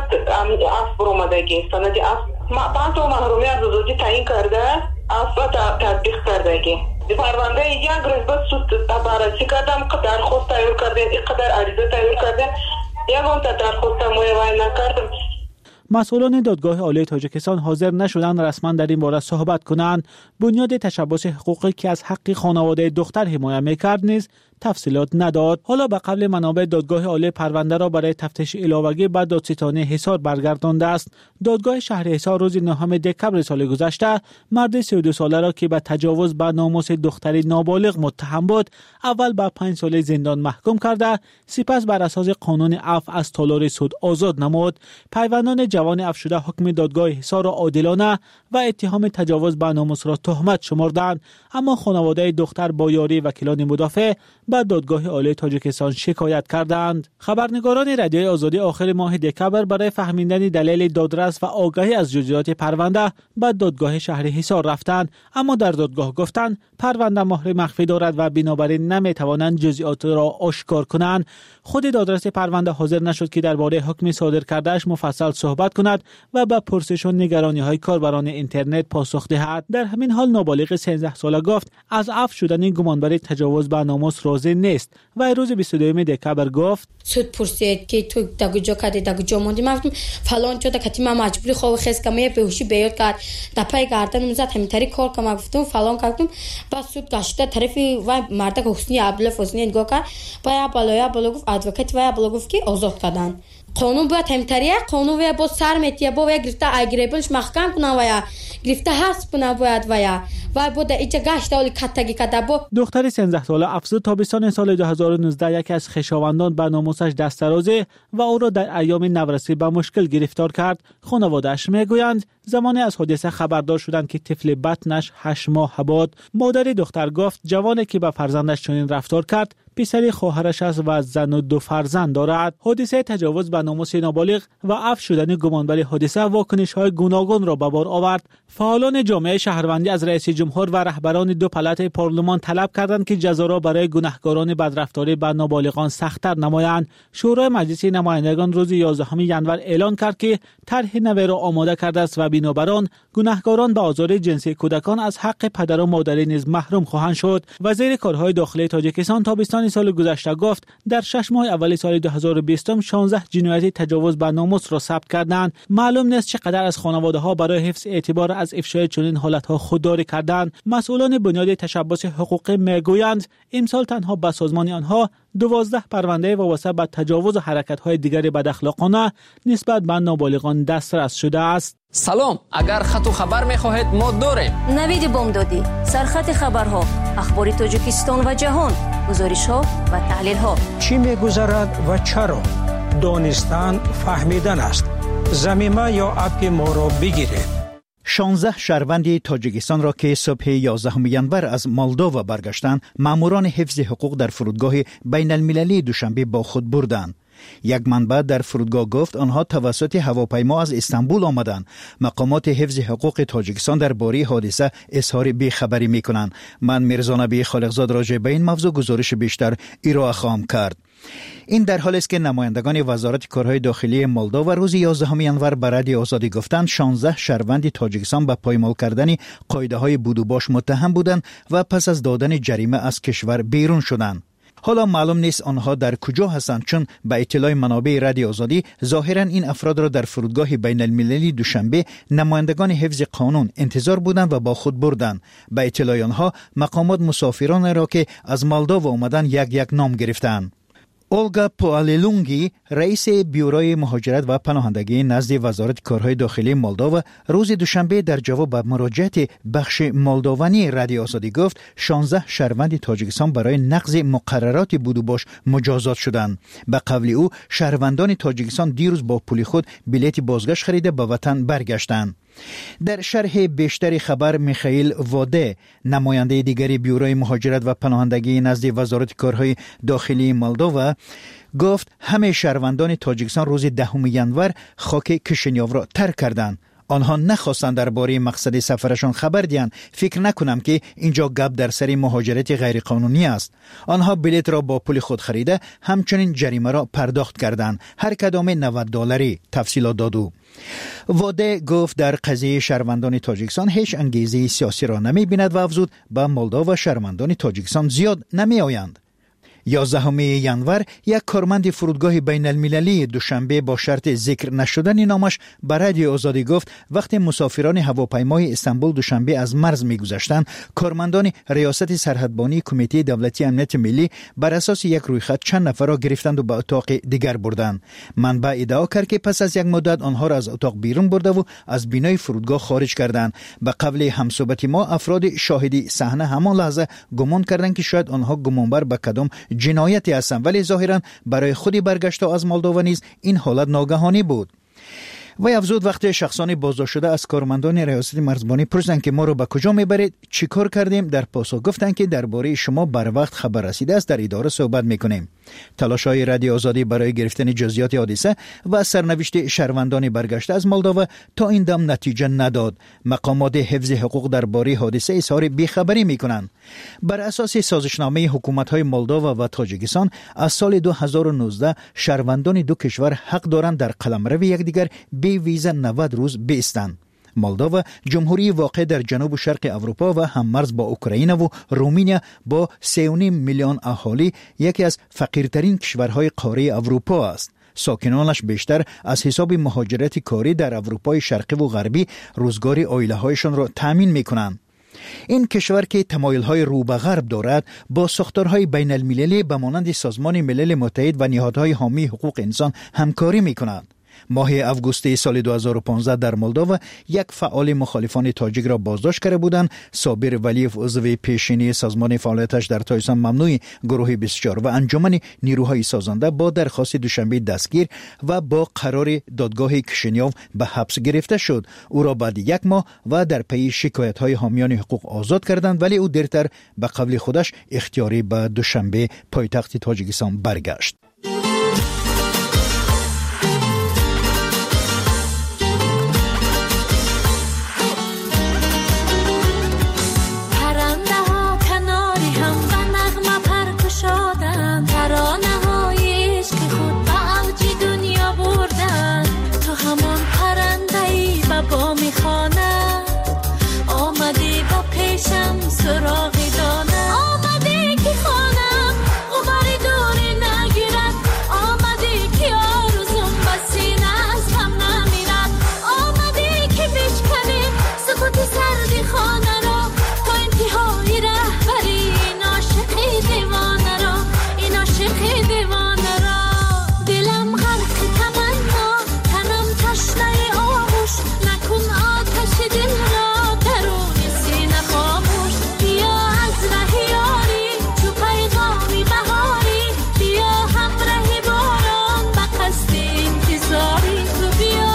اف برآمدگی سند اف بعد تو محرومی از آزادی تعیین کرده اف تطبیق کردگی پرونده یک روز بعد سود بررسی کردم درخواست تایید کردن اینقدر عریضه تایید کردن یک اون درخواست مویوای نکردم. مسئولان دادگاه عالی تاجیکستان حاضر نشدند رسما در این باره صحبت کنند. بنیاد تشبث حقوقی که از حق خانواده دختر حمایت می‌کرد نیز تفصیلات نداد. حالا به قبل منابع دادگاه عالی پرونده را برای تفتیش علاوگی به دادستان حصار برگردانده است. دادگاه شهر حصار روز نهم دکمبر سال گذشته مرد سی و دو ساله را که به تجاوز به ناموس دختری نابالغ متهم بود اول به پنج سال زندان محکوم کرده سپس بر اساس قانون عفو از تالار سود آزاد نمود. پیوندان جوان عفو شده حکم دادگاه حصار را عادلانه و اتهام تجاوز به ناموس را تهمت شمردند، اما خانواده دختر با یاری وکیلان مدافع به دادگاه عالی تاجیکستان شکایت کردند. خبرنگاران رادیوی آزادی آخر ماه دکمبر برای فهمیدن دلیل دادرس و آگاهی از جزئیات پرونده به دادگاه شهر حصار رفتند، اما در دادگاه گفتند پرونده مهر مخفی دارد و بنابراین نمیتوانند جزئیات را آشکار کنند. خود دادرس پرونده حاضر نشد که درباره حکم صادر کردهش مفصل صحبت کند و به پرسش و نگرانی‌های کاربران اینترنت پاسخ دهد. در همین حال نابالغ سیزده ساله گفت از عفو شدن گمانبر تجاوز به ناموس راضی نیست و روز بیست و دوم دکمبر گفت سود پرسید که تو دگوجا کردی دگوجا موندی گفتم فلان شده که ما مجبوری خواب خیس کمی بهوشی بیاد کرد دپای گردن میزد همینطوری کار کردم گفتم فلان کردم بعد سود گشته طرفی و مرد حسنی ابله حسنی نگاه کرد بایا بالا بالا گفت ادوکات و بالا گفت که آزاد کردن قانون باید همینطوریه قانون باید با سر میتیه با گرفته اگریبلش محکم کنه و گرفته حذف کنه باید و و بود اینجا گشت اولی کتگی کده با دختر سیزده ساله افزود تابستان سال دو هزار و نوزده یکی از خویشاوندان به ناموسش دست درازی و او را در ایام نورسی به مشکل گرفتار کرد. خانواده‌اش میگویند زمانی از حادثه خبردار شدند که طفل بطنش هشت ماه بود. مادر دختر گفت جوانی که به فرزندش چنین رفتار کرد پسری خواهرش است و زن و دو فرزند دارد. حادثه تجاوز به ناموس نابالغ و عفو شدن گمانبر حادثه واکنش‌های گوناگون را به بار آورد. فعالان جامعه شهروندی از رئیس جمهور و رهبران دو پالات پارلمان طلب کردند که جزا را برای گناهکاران بدرفتاری به نابالغان سخت‌تر نمایند. شورای مجلس نمایندگان روز یازدهم ژانویه اعلان کرد که طرح نوی را آماده کرده است و بنابر آن گناهکاران به آزار جنسی کودکان از حق پدر و مادری نیز محروم خواهند شد. وزیر کارهای داخلی تاجیکستان تابستان سال گذشته گفت در شش ماه اول سال دو هزار و بیست شانزده جنایت تجاوز به ناموس را ثبت کردند. معلوم نیست چقدر از خانواده‌ها برای حفظ اعتبار از افشای چنین حالت‌ها خودداری کردند. مسئولان بنیاد تشبث حقوقی میگویند امسال تنها به سازمان آنها دوازده پرونده وابسته به تجاوز و حرکت‌های دیگر بداخلاقانه نسبت به نابالغان دسترس شده است. سلام، اگر خط و خبر می‌خواهید ما داریم. نوید بامدادی، سرخط خبرها، اخبار تاجیکستان و جهان، گزارش‌ها و تحلیل‌ها. چی می‌گذرد و چرا؟ دانستن فهمیدن است. زمینه یا اپ ما را بگیرید. شانزده شهروند تاجیکستان را که صبح یازدهم ژانویه از مولداوا برگشتند، ماموران حفظ حقوق در فرودگاه بین المللی دوشنبه با خود بردند. یک منبع در فرودگاه گفت آنها توسط هواپیما از استانبول آمدند. مقامات حفظ حقوق تاجیکستان درباره حادثه اظهار بیخبری میکنند. من میرزا نبی خالقزاد راجع به این موضوع گزارش بیشتر ارائه خواهم کرد. این در حالی است که نمایندگان وزارت کارهای داخلی مولداوا روز یازدهم ژانویه به رادیو آزادی گفتند شانزده شهروند تاجیکستان به پایمال کردن قاعده‌های بود و باش متهم بودند و پس از دادن جریمه از کشور بیرون شدند. حالا معلوم نیست آنها در کجا هستند، چون به اطلاع منابع رادیو آزادی ظاهرا این افراد را در فرودگاه بین المللی دوشنبه نمایندگان حفظ قانون انتظار بودند و با خود بردند. به اطلاع آنها مقامات مسافران را که از مالداوا آمدند یک یک نام گرفتند. اولگا پواللونگی رئیس بیوروی مهاجرت و پناهندگی نزد وزارت کارهای داخلی مولداوا روز دوشنبه در جواب به مراجعت بخش مولداوی رادیو آزادی گفت شانزده شهروند تاجیکستان برای نقض مقررات بود و باش مجازات شدند. به قول او شهروندان تاجیکستان دیروز با پول خود بلیط بازگشت خریده به وطن برگشتند. در شرح بیشتر خبر میخائیل واده نماینده دیگری بیوروی مهاجرت و پناهندگی نزد وزارت کارهای داخلی مولداوا گفت همه شهروندان تاجیکستان روز دهم ینور خاک کشینیاو را ترک کردند. آنها نخواستند درباره مقصد سفرشان خبر دهند. فکر نکنم که اینجا گپ در سر مهاجرت غیرقانونی است. آنها بلیط را با پول خود خریده همچنین جریمه را پرداخت کردند. هر کدام نود دلاری تفصیلات داد. واده گفت در قضیه شهروندان تاجیکستان هیچ انگیزه سیاسی را نمی بیند و افزود به مولداوا شهروندان تاجیکستان زیاد نمی آیند. یازدهم ینور یک کارمند فرودگاه بین المللی دوشنبه با شرط ذکر نشدن نامش به رادیو آزادی گفت وقتی مسافران هواپیمای استانبول دوشنبه از مرز می‌گذشتند کارمندان ریاست سرحدبانی کمیته دولتی امنیت ملی بر اساس یک رویخط چند نفر را گرفتند و به اتاق دیگر بردند. منبع ادعا کرد که پس از یک مدت آنها را از اتاق بیرون برده و از بینای فرودگاه خارج کردند. به قول همصحبت ما افراد شاهدی صحنه همان لحظه گمان کردند که شاید آنها گمانبر به کدام جنایتی هستند، ولی ظاهرا برای خودی برگشت از مولداوا نیز این حالت ناگهانی بود. و افزود وقتی شخصان بازداشت شده از کارمندان ریاست مرزبانی پرسیدند که ما رو به کجا میبرید، چی کار کردیم، در پاسخ گفتند که درباره شما بر وقت خبر رسیده است، در اداره صحبت میکنیم. تلاش‌های رادیو آزادی برای گرفتن جزئیات حادثه و سرنوشت شهروندان برگشته از مولداوا تا این دم نتیجه نداد. مقامات حفظ حقوق درباره حادثه اظهار بیخبری میکنند. بر اساس سازشنامه حکومت‌های مولداوا و تاجیکستان از سال دو هزار و نوزده شهروندان دو کشور حق دارند در قلمرو یکدیگر بی ویزا نود روز بایستند. مولداوا جمهوری واقع در جنوب شرق اروپا و هممرز با اوکراین و رومانیا با سه و نیم میلیون اهالی یکی از فقیرترین کشورهای قاره اروپا است. ساکنانش بیشتر از حساب مهاجرت کاری در اروپای شرقی و غربی روزگار عائله‌هایشان را تامین می‌کنند. این کشور که تمایل‌های رو به غرب دارد با ساختارهای بین المللی به مانند سازمان ملل متحد و نهادهای حامی حقوق انسان همکاری می‌کند. ماه آگوست سال دو هزار و پانزده در مولداوا یک فعال مخالفان تاجیک را بازداشت کرده بودند. صابر ولیف عضو پیشینی سازمان فعالیتش در تایستان ممنوع گروه بیست و چهار و انجمن نیروهای سازنده با درخواست دوشنبه دستگیر و با قرار دادگاه کشینیاو به حبس گرفته شد. او را بعد یک ماه و در پی شکایت‌های حامیان حقوق آزاد کردند، ولی او دیرتر به قول خودش اختیاری به دوشنبه پایتخت تاجیکستان برگشت. سراغی دانه آمده که خانم غباری دوری نگیرد، آمده که آرزوم بسینه از هم نمیرد، آمده که بشکنه سکوت سردی خانه را تا انتهای رهبری این عاشقی دیوانه را، این عاشقی دیوانه را. دلم غرق تمنا تنم تشنه آغوش، نکن آتش دل را درون سینه خاموش. بیا از ره یاری چو پیغامی بهاری، بیا همراه باران به قصد انتظاری تو بیا.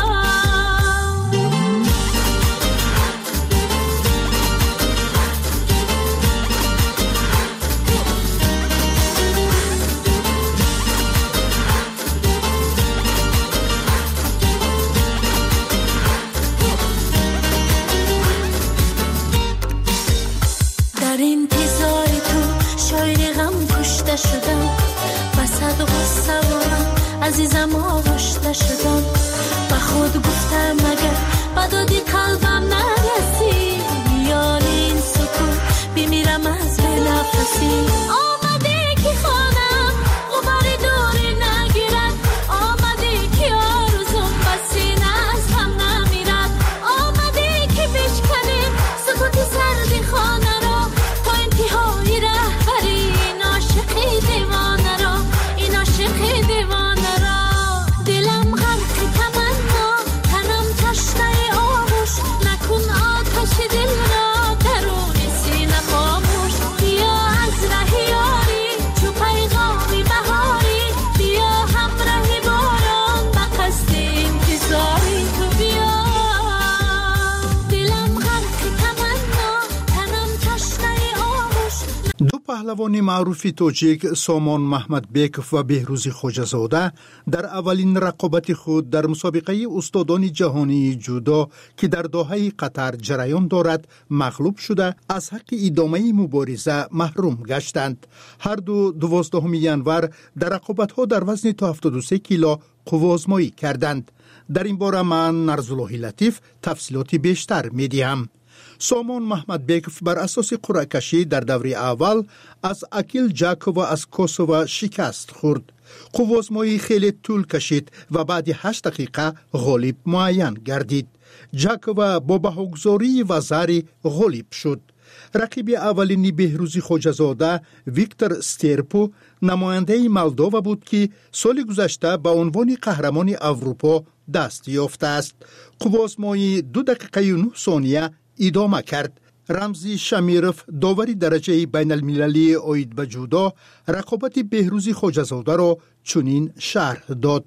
در انتظار تو شایر غم کشته شدم، وسط غصه و عزیزم آغشته شدم. و خود گفتم اگر به دادی قلبم نرسی، میان این سکوت بمیرم از بی نفسی. آمده که پهلوان معروف تاجیک سامان محمد بیکف و بهروز خوجزاده در اولین رقابت خود در مسابقه استادان جهانی جودو که در دوحه قطر جریان دارد مغلوب شده از حق ادامه مبارزه محروم گشتند. هر دو دوازدهم ینور در رقابت‌ها در وزن تا هفتاد و سه کیلو قوازمایی کردند. در این باره من نرزالله لطیف تفصیلاتی بیشتر می‌دهم. سامان محمد بیکف بر اساس قرعه کشی در دوره اول از اکیل جاکووا از کوسوو شکست خورد. قوازمایی خیلی طول کشید و بعد هشت دقیقه غالب معین گردید. جاکووا با بهاگذاری و زاری غالب شد. رقیب اولینی بهروز خوجزاده ویکتور ستیرپو نماینده مولداوا بود که سال گذشته به عنوان قهرمان اروپا دست یافته است. قوازمایی دو دقیقه و نه ثانیه ادامه کرد. رمزی شمیروف داوری درجه بین المللی اید به جودو رقابت بهروز خوجزاده را چنین شرح داد.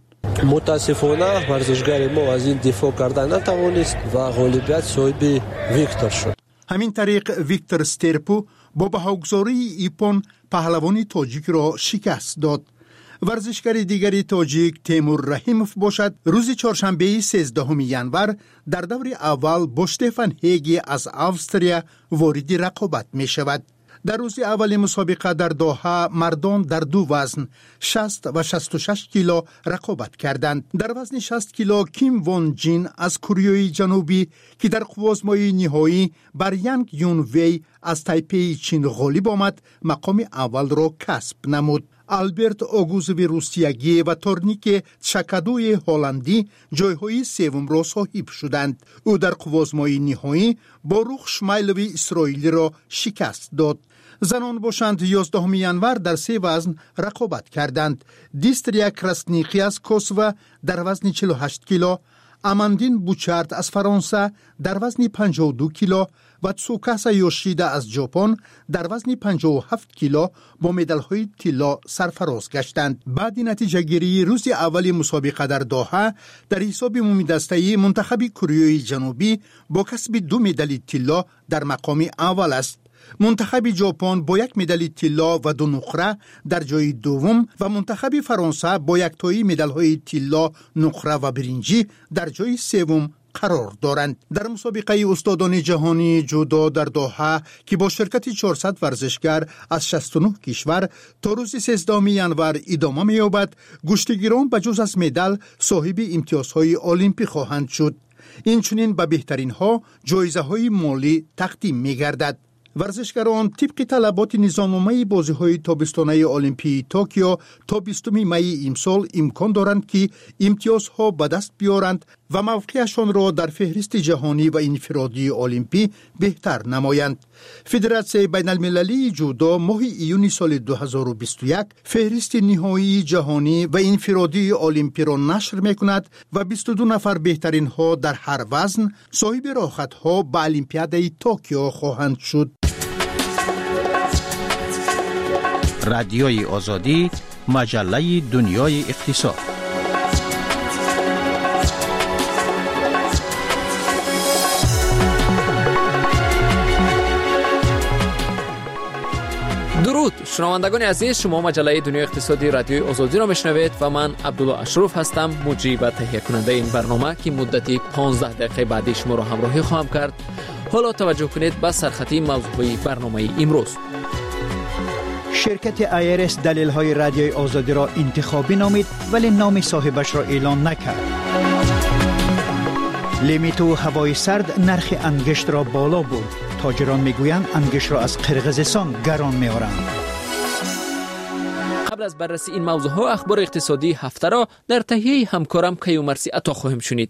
متاسفانه ورزشکار ما از این دفاع کردن نتوانست و غالبیت صاحب ویکتور شد. همین طریق ویکتور ستیرپو با بهاگذاری ایپون پهلوان تاجیک را شکست داد. ورزشکار دیگری تاجیک تیمور رحیموف باشد روز چهارشنبه سیزدهم ینور در دور اول با شتفان هیگی از استرالیا وارد رقابت می شود. در روز اول مسابقه در دوحه مردان در دو وزن شصت و شصت و شش کیلو رقابت کردند. در وزن شصت کیلو کیم وون جین از کره جنوبی که در قوازمایی نهایی بر یانگ یون وی از تایپی چین غالب آمد مقام اول را کسب نمود. آلبرت اوگوزوی روسیایی و تورنیک چکادوی هلندی جایهای سوم را صاحب شدند. او در قوازمایی نهایی با روخ شمایلوی اسرائیلی را شکست داد. زنان باشند یازدهم ینور در سه وزن رقابت کردند. دیستریا کراسنیقی از کوسوو در وزن چهل و هشت کیلو، اماندین بوچارد از فرانسه در وزن پنجاه و دو کیلو و تسوکاسا یوشیدا از ژاپن در وزن پنجاه و هفت کیلو با مدال‌های طلا سرفراز گشتند. بعد نتیجه گیری روز اول مسابقه در دوحه در حساب عمومی دسته منتخب کره جنوبی با کسب دو مدال طلا در مقام اول است. منتخب ژاپن با یک مدال طلا و دو نقره در جای دوم و منتخب فرانسه با یک تایی مدال‌های طلا، نقره و برنجی در جای سوم قرار دارند. در مسابقه استادان جهانی جودو در دوحه که با شرکت چهارصد ورزشکار از شصت و نه کشور تا روز سیزدهم ینور ادامه می‌یابد، گشتگیران بجز از مدال صاحب امتیازهای المپیک خواهند شد. این چنین به بهترین ها جایزه‌های مالی تقدیم می‌گردد. ورزشکاران طبق طلبات نظامنامه بازی‌های تابستانه المپیک توکیو تا بیستم می امسال امکان دارند که امتیازها به دست بیارند و موقعشان را در فهرست جهانی و انفرادی المپیک بهتر نمایند. فدراسیون بین المللی جودو ماه ایون سال دو هزار و بیست و یک فهرست نهایی جهانی و انفرادی المپیک را نشر می‌کند و بیست و دو نفر بهترین ها در هر وزن صاحب راحت‌ها به المپیاد توکیو خواهند شد. رادیوی آزادی، مجله دنیای اقتصاد. درود شنوندگان عزیز، شما مجله دنیای اقتصادی رادیوی آزادی را میشنوید و من عبدالله اشرف هستم، مجری و تهیه کننده این برنامه که مدتی پانزده دقیقه بعدی شما را همراهی خواهم کرد. حالا توجه کنید به سرخطی موضوعی برنامه امروز. شرکت ایرس دلیل های رادیوی آزادی را انتخابی نامید ولی نام صاحبش را اعلان نکرد. لیمیتو هوای سرد نرخ انگشت را بالا بود. تاجران میگویند انگشت را از قرقیزستان گران میارند. قبل از بررسی این موضوع ها اخبار اقتصادی هفته را در تهیه همکارم کیومرسی عطا خواهیم شنید.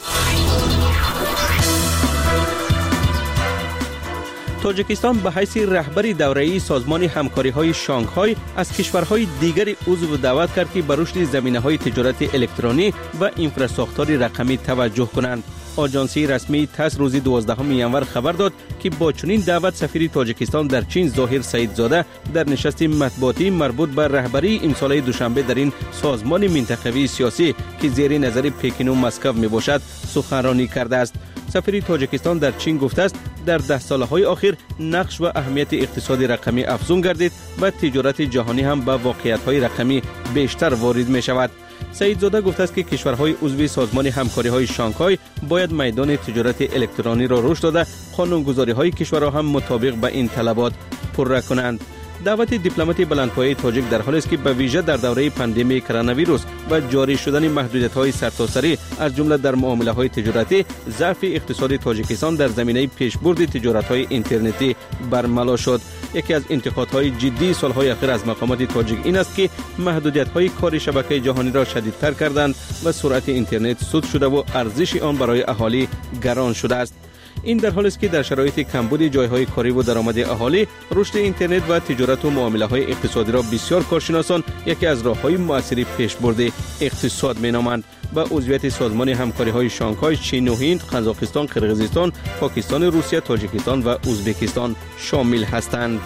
تاجیکستان به حیث رهبری دوره‌ای سازمان همکاری‌های شانگهای از کشورهای دیگر عضو دعوت کرد که به رشد زمینه‌های تجارت الکترونی و انفراستراکچور رقمی توجه کنند. آژانسی رسمی تاس روز دوازدهم ینور خبر داد که با چنین دعوت سفیر تاجیکستان در چین ظاهر سعیدزاده در نشست مطبوعاتی مربوط به رهبری امسال دوشنبه در این سازمان منطقوی سیاسی که زیر نظر پکین و مسکو میباشد سخنرانی کرده است. سفیر تاجیکستان در چین گفته است در ده سالهای اخیر نقش و اهمیت اقتصاد رقمی افزون گردید و تجارت جهانی هم به واقعیت‌های رقمی بیشتر وارد می‌شود. سعیدزاده گفته است که کشورهای عضو سازمان همکاری‌های شانگهای باید میدان تجارت الکترونی را رشد داده، قانونگذاری‌های کشورها هم مطابق به این طلبات پررو کنند. دعوت دیپلمات بلندپایه تاجیک در حالی است که به ویژه در دوره پاندمی کرونا ویروس و جاری شدن محدودیت‌های سرتاسری از جمله در معامله‌های تجارتی، ضعف اقتصاد تاجیکستان در زمینه پیشبرد تجارت‌های اینترنتی برملا شد. یکی از انتقادهای جدی سالهای اخیر از مقامات تاجیک این است که محدودیت‌های کار شبکه جهانی را شدیدتر کردند و سرعت اینترنت سود شده و ارزش آن برای اهالی گران شده است. این در حالی است که در شرایط کمبود جایهای کاری و درآمد اهالی، رشد اینترنت و تجارت و معامله‌های اقتصادی را بسیار کارشناسان یکی از راه‌های مؤثر پیشبرد اقتصاد می‌نامند. و عضویت سازمان همکاری‌های شانگهای چین و هند، قزاقستان، قرقیزستان، پاکستان، روسیه، تاجیکستان و ازبکستان شامل هستند.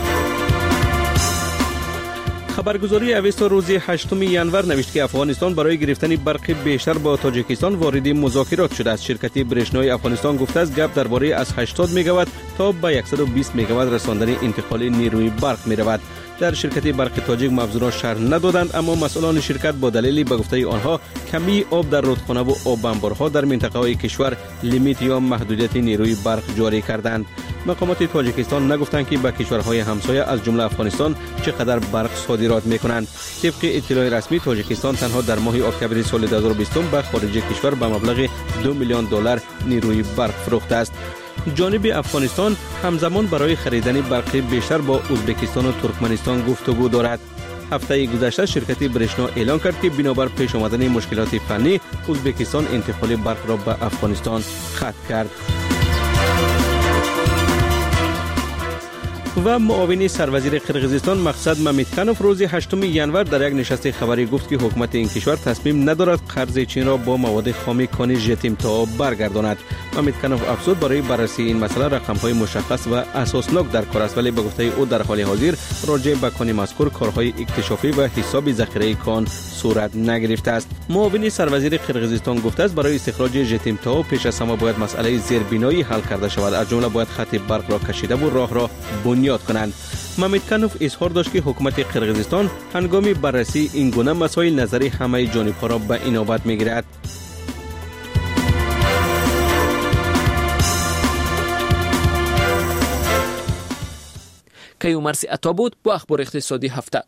خبرگزاری اوستا روز هشتم ینور نوشت که افغانستان برای گرفتن برق بیشتر با تاجیکستان وارد مذاکرات شده است. شرکت برشنای افغانستان گفته است گپ درباره از هشتاد مگاوات تا به صد و بیست مگاوات رساندن انتقال نیروی برق می رود. در شرکت برق تاجیک مبذوران شرح ندادند، اما مسئولان شرکت با دلیل به گفته آنها کمی آب در رودخانه و آب انبارها در منطقه های کشور لیمیت یا محدودیت نیروی برق جاری کردند. مقامات تاجیکستان نگفتند که به کشورهای همسایه از جمله افغانستان چقدر برق صادرات میکنند. طبق اطلاع رسمی تاجیکستان تنها در ماه اکتبر سال دو هزار و بیست به خارج کشور به مبلغ دو میلیون دلار نیروی برق فروخته است. جانب افغانستان همزمان برای خریدن برق بیشتر با ازبکستان و ترکمنستان گفتگو دارد. هفته گذشته شرکت برشنا اعلام کرد که بنابر پیش آمدن مشکلات فنی ازبکستان انتقال برق را به افغانستان قطع کرد. و معاون سروزیر قرقیزستان مقصد مامیتکانوف روز هشتم ینور در یک نشست خبری گفت که حکومت این کشور تصمیم ندارد قرض چین را با مواد خام کان ژتیمتا برگرداند. مامیتکانوف افزود برای بررسی این مسئله رقم‌های مشخص و اساسناک در کار است، ولی به گفته او در حال حاضر راجع به کان مذکور کارهای اکتشافی و حساب ذخیره کان صورت نگرفته است. معاون سروزیر قرقیزستان گفته است برای استخراج ژتیمتا پیش از همه باید مسئله زیربنایی حل کرده شود، از جمله باید خط برق را کشیده و راه را بنیاد کنند. مامیتکانوف اظهار داشت که حکومت قرقیزستان هنگام بررسی این گونه مسائل نظر همه جانب‌ها را به اینابت می‌گیرد. کیومرسی عطا بود با اخبار اقتصادی هفته.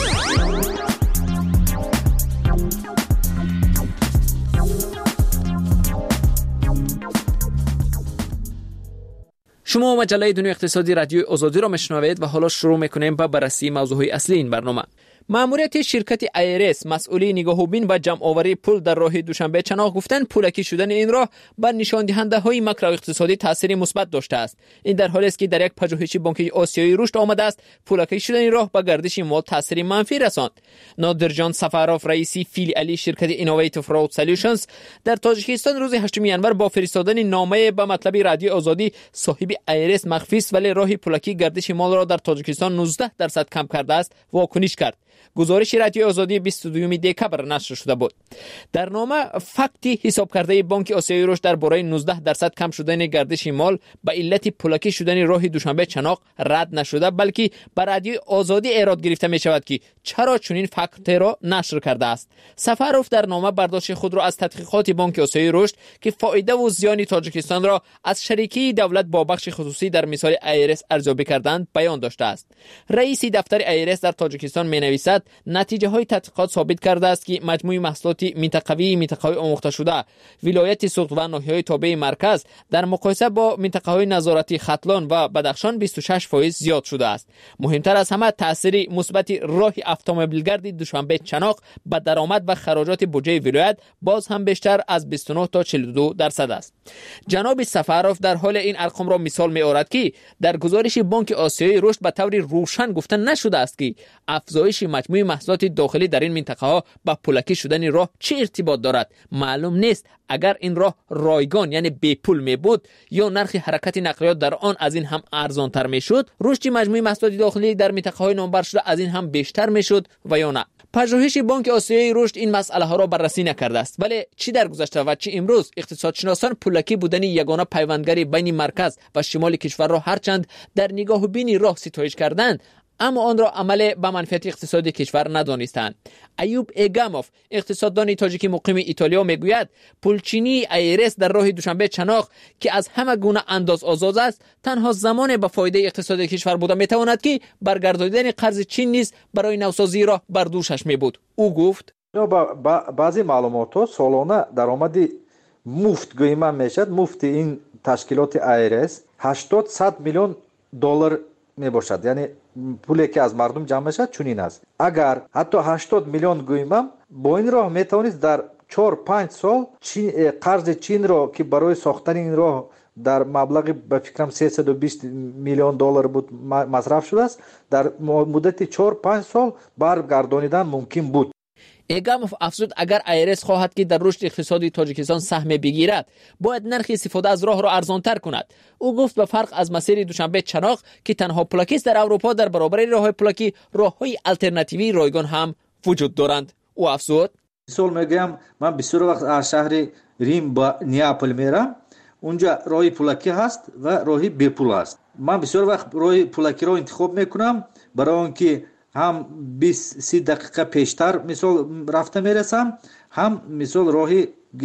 شما مجله دنیای اقتصادی رادیو آزادی را میشنوید و حالا شروع میکنیم با بررسی موضوعهای اصلی این برنامه. ماموریت شرکت ایرس مسئولی نگاهوبین و جمع آوری پول در راه دوشنبه چناق گفتن پولکی شدن این راه بر نشان دهنده های ماکرو اقتصادی تاثیر مثبت داشته است. این در حالی است که در یک پژوهش بانک آسیایی رشد آمده است پولکی شدن این راه به گردش مال تاثیر منفی رساند. نادرجان سفاروف رئیسی فیلیالی شرکت اینوویتیو فراود سولوشنز در تاجیکستان روز هشتم ینور با فرستادن نامه به مطلب رادیو آزادی صاحب ایرس مخفی است ولی راه پولکی گردش مال را در تاجیکستان نوزده درصد کم کرده است واکنش کرد. گزارش رادیو آزادی بیست و دوم دکبر نشر شده بود. در نامه فکتی حساب کرده بانک آسیایی رشد درباره نوزده درصد کم شدن گردش مال به علت پولکی شدن راه دوشنبه چناق رد نشده، بلکه بر رادیو آزادی ایراد گرفته می شود که چرا چنین فکت را نشر کرده است. سفاروف در نامه برداشت خود را از تحقیقات بانک آسیایی رشد که فایده و زیان تاجیکستان را از شریکی دولت با بخش خصوصی در مثال ایرس ارزیابی کردند بیان داشته است. رئیس دفتر ایرس در تاجیکستان می نویسد نتیجه های تحقیقات ثابت کرده است که مجموع محصولات منطقوی منطقه‌های آموخته شده ولایت سوخت و ناحیه‌های تابع مرکز در مقایسه با منطقه‌های نظارتی ختلان و بدخشان بیست و شش درصد زیاد شده است. مهمتر از همه تاثیر مثبت راه اتومبیلگرد دوشنبه چناق به درآمد و خراجات بودجه ولایت باز هم بیشتر از بیست و نه تا چهل و دو درصد است. جناب سفاروف در حال این ارقام را مثال می‌آورد که در گزارش بانک آسیایی رشد به طور روشن گفته نشده است که افزایش مجموعه محصولات داخلی در این منطقه ها با پولکی شدن راه چه ارتباط دارد معلوم نیست. اگر این راه رایگان یعنی بی پول می بود یا نرخ حرکت نقلیات در آن از این هم ارزان تر می شد، رشد مجموعه محصولات داخلی در منطقه های نامبر شده از این هم بیشتر می شد و یا نه. پژوهش بانک آسیایی رشد این مسئله ها را بررسی نکرده است، ولی چی در گذشته و چی امروز اقتصادشناسان پولکی بودن یگانه پیوندگری بین مرکز و شمال کشور را هرچند در نگاه بین راه ستایش کردند، اما آن را عمل به منفعت اقتصادی کشور ندانستند. ایوب ایگاموف اقتصاددان تاجیکی مقیم ایتالیا میگوید پولچینی ایرس در راه دوشنبه چناق که از همه گونه انداز آزاد است، تنها زمان به فایده اقتصادی کشور بوده میتواند که برگرداندن قرض چین نیز برای نوسازی را بر دوشش میبود. او گفت با بعضی معلومات سالانه درآمدی مفت گویما میشد. مفت این تشکیلات ایرس هشتاد صد میلیون دلار می باشد، یعنی پولی که از مردم جمع میشد چنین است. اگر حتی هشتاد میلیون گویمم با این راه می توانید در چهار پنج سال چین قرض چین را که برای ساختن این راه در مبلغ به فکرم سیصد و بیست میلیون دلار بود مصرف شده است، در مدت چهار پنج سال برگردانیدن ممکن بود. ایگاموف افزود اگر ایرس خواهد که در رشد اقتصادی تاجیکستان سهم بگیرد، باید نرخ استفاده از راه را ارزانتر کند. او گفت به فرق از مسیر دوشنبه چناق که تنها پولکی است، در اروپا در برابر راههای پولکی راههای آلترناتیوی رایگان هم وجود دارند. او افزود مثال میگم من بسیار وقت از شهر ریم با نیاپل میرم، اونجا راه پولکی هست و راه بی پول است. من بسیار وقت راه پولکی را انتخاب میکنم برای اینکه هم بیست سی دقیقه پیشتر مثال رفته میرسم، هم مثال راهی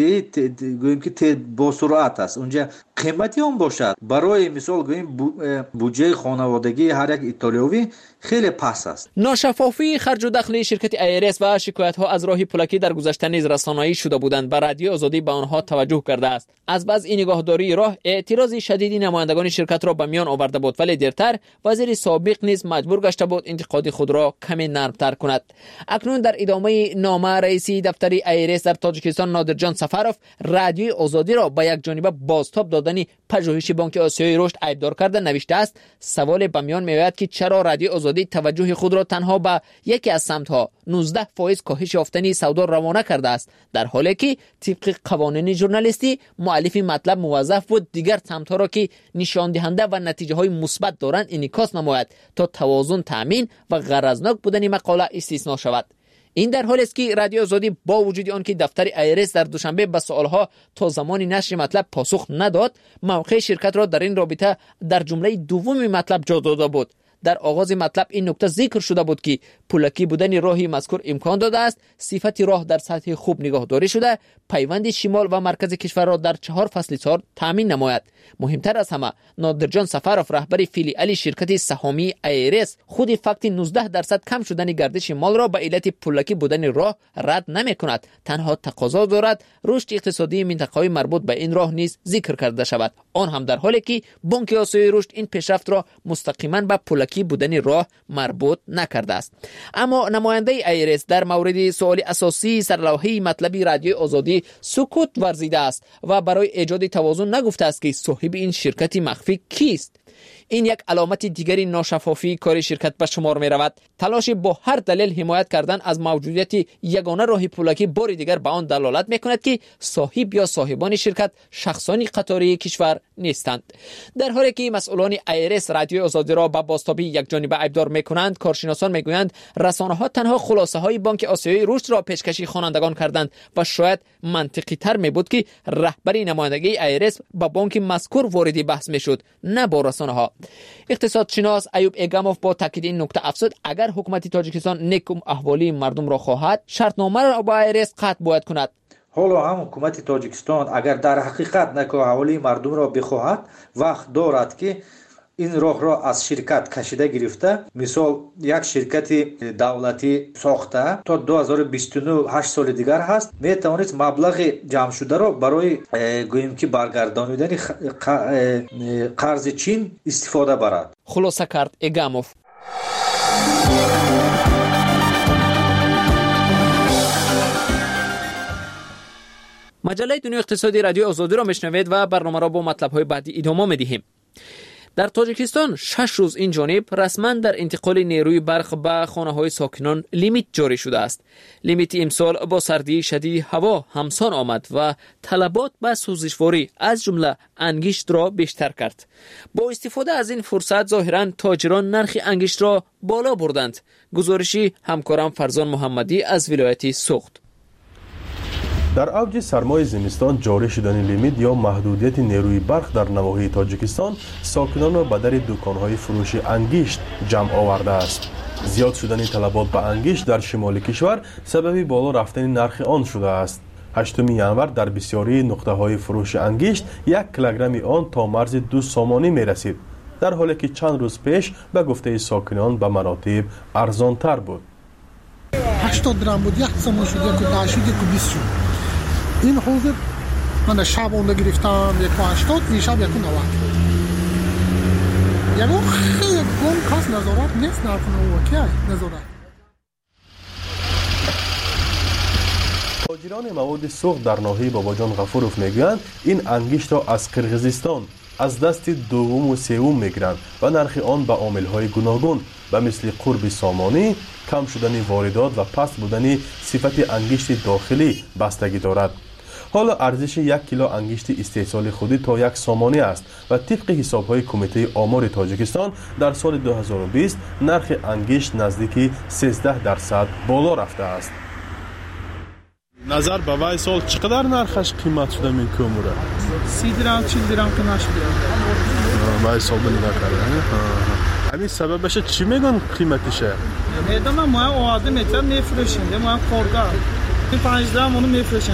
گوییم که با سرعت است، اونجا قیمتی هم باشد برای مثال گوییم بودجه خانوادگی هر یک ایتالیایی خیلی پس است. ناشفافی خرج و دخل شرکت ایرس و شکایت ها از راه پولکی در گذشته نیز رسانه‌ای شده بودند و رادیو آزادی به آنها توجه کرده است. از بعض این نگاهداری راه اعتراض شدیدی نمایندگان شرکت را به میان آورده بود، ولی دیرتر وزیر سابق نیز مجبور گشته بود انتقاد خود را کمی نرمتر کند. اکنون در ادامه نامه رئیس دفتر ایرس در تاجیکستان نادرجان سفروف رادیو آزادی را به یک جانبه بازتاب دادن پژوهش بانک آسیایی رشد عیبدار کرده نوشته است سوال به میان میآید که چرا رادیو آزادی توجه خود را تنها به یکی از سمت‌ها نوزده فایز کاهش یافتن سودا روانه کرده است، در حالی که طبق قوانین ژورنالیستی مؤلف مطلب موظف بود دیگر سمت‌ها را که نشان دهنده و نتیجه‌های مثبت دارند انعکاس نماید تا توازن تامین و غرضناک بودن مقاله استثنا شود. این در حالی است که رادیو آزادی با وجود آن که دفتر ایرس در دوشنبه به سوالها تا زمان نشر مطلب پاسخ نداد، موقع شرکت را در این رابطه در جمله دوم مطلب جا داده بود. در آغاز مطلب این نکته ذکر شده بود که پولکی بودن راهی مذکور امکان داده است صفت راه در سطح خوب نگهداری شده، پیوند شمال و مرکز کشور را در چهار فصل سال تامین نماید. مهمتر از همه نادرجان سفروف رهبر فیلیال شرکت سهامی ایرس خود فقط نوزده درصد کم شدن گردش مال را به علت پولکی بودن راه رد نمی کند، تنها تقاضا دارد رشد اقتصادی منطقه‌های مربوط به این راه نیز ذکر کرده شود، آن هم در حالی که بانک آسیایی رشد این پیشرفت را مستقیما به پولکی بودن راه مربوط نکرده است. اما نماینده ایرس در مورد سوال اساسی سرلوحه مطلبی رادیو آزادی سکوت ورزیده است و برای ایجاد توازن نگفته است که صاحب این شرکت مخفی کیست. این یک علامت دیگری ناشفافی کار شرکت به شمار می رود. تلاش با هر دلیل حمایت کردن از موجودیت یگانه راه پولکی بار دیگر به آن دلالت می کند که صاحب یا صاحبان شرکت شخصانی قطاری کشور نیستند. در حالی که مسئولان ایرس رادیو آزادی را به بازتابی یک جانبه عیبدار می کنند، کارشناسان می گویند رسانه ها تنها خلاصه های بانک آسیایی رشد را پیشکشی خوانندگان کردند و شاید منطقی تر می بود که رهبری نمایندگی ایرس با بانک مذکور واردی بحث می شد، نه با رسانه ها. اقتصادشناس ایوب ایگاموف با تاکید این نکته افزود اگر حکومت تاجیکستان نیکم احوالی مردم را خواهد شرطنامه را با ایرس قطع باید کند. حالا هم حکومت تاجیکستان اگر در حقیقت نیکم احوالی مردم را بخواهد وقت دارد که این راه را از شرکت کشیده گرفته، مثال یک شرکت دولتی ساخته تا دو هزار و بیست و نه هشت سال دیگر هست، می توانست مبلغ جمع شده را برای گوییم که برگردانیدن قرض چین استفاده برد. خلاصه کرد ایگاموف. مجله دنیا اقتصادی رادیو آزادی را میشنوید و برنامه را با مطلب های بعدی ادامه میدهیم. در تاجیکستان شش روز این جانب رسما در انتقال نیروی برق به خانه‌های ساکنان لیمیت جاری شده است. لیمیت امسال با سردی شدید هوا همسان آمد و طلبات به سوزشواری از جمله انگشت را بیشتر کرد. با استفاده از این فرصت ظاهرا تاجران نرخ انگشت را بالا بردند. گزارشی همکارم فرزان محمدی از ولایت سوخت. در اوج سرمای زمستان جاری شدن لیمیت یا محدودیت نیروی برق در نواحی تاجیکستان ساکنان را به در دکان‌های فروش انگشت جمع آورده است. زیاد شدن طلبات به انگشت در شمال کشور سبب بالا رفتن نرخ آن شده است. هشتم ینور در بسیاری نقطه‌های فروش انگشت یک کیلوگرم آن تا مرز دو سامانی می‌رسید، در حالی که چند روز پیش به گفته ساکنان به مراتب ارزان‌تر بود. هشتاد درم بود، یک سامان شد، یک ده شد، یک بیست شد. این حوض من شب اونده گرفتم یک هشتاد، این شب یک نود. یکو خیلی گم کاس نظارت نیست نرکنه و که نظارت. تاجران مواد سوخت در ناحیه باباجان غفوروف میگویند این انگشت را از قرغیزستان از دست دوم و سوم میگیرند و نرخ آن به عامل‌های گوناگون به مثل قرب سامانی، کم شدن واردات و پست بودن صفت انگشت داخلی بستگی دارد. حالا ارزش یک کیلو انگشت استحصال خودی تا یک سامانی است و طبق حساب‌های کمیته آمار تاجیکستان در سال دو هزار و بیست نرخ انگشت نزدیک سیزده درصد بالا رفته است. نظر به وای سال چقدر نرخش قیمت شده این کوموره؟ سی درم چهل درم که نشده. وای سال بنده کرده. همین سببش چی میگن قیمتشه؟ میدونم ما آده میتر میفروشیم، ما کارگاه. این پنج درم اونو میفروشیم.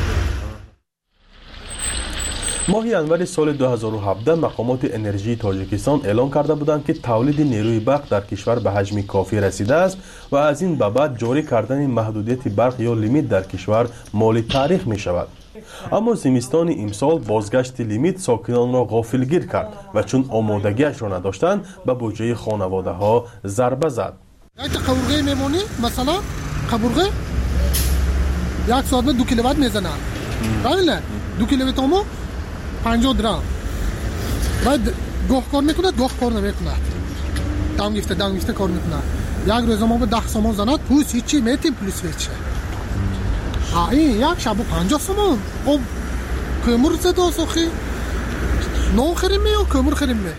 ماه ینور سال دو هزار و هفده مقامات انرژی تاجیکستان اعلام کرده بودند که تولید نیروی برق در کشور به حجم کافی رسیده است و از این به بعد جاری کردن محدودیت برق یا لیمیت در کشور مال تاریخ می شود. اما زمستان امسال بازگشت لیمیت ساکنان را غافلگیر کرد و چون آمادگیش را نداشتند به بودجه خانواده ها ضربه زد. یک قبرغه میمونی مثلا قبرغه یک ساعت دو کیلووات میزنه. بله دو کیلووات ما پنجاه درم. بعد گاه کار میکنه گاه کار نمیکنه. دام گفته دام گفته کار میکنه. یک روز ما به ده سامان زند پوس هیچی میتیم پلیس ویچه. آ این یک شب پنجاه سامان. خب کمر زد سوخی. نو خریم می و کمر خریم می.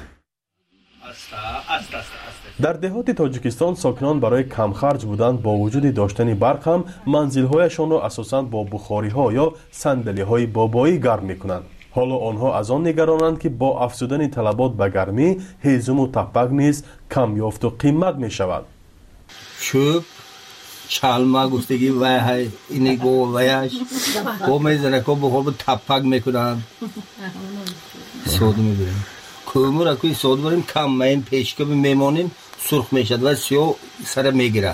در دهات تاجیکستان ساکنان برای کم خرج بودن با وجود داشتن برق هم منزل‌هایشان را اساساً با بخاری‌ها یا صندلی‌های بابایی گرم می‌کنند. حالا آنها از آن نگرانند که با افزودن طلبات به گرمی هیزم و تپک نیز کم یافت و قیمت می‌شود. چوب چالما گفتگی وای های اینی گو وایش کو میزنه کو بخور تپک میکنن سود میبریم کومو را کوی سود بریم کم ماین پیشکه میمونیم سرخ میشد و سیو سر میگیرد.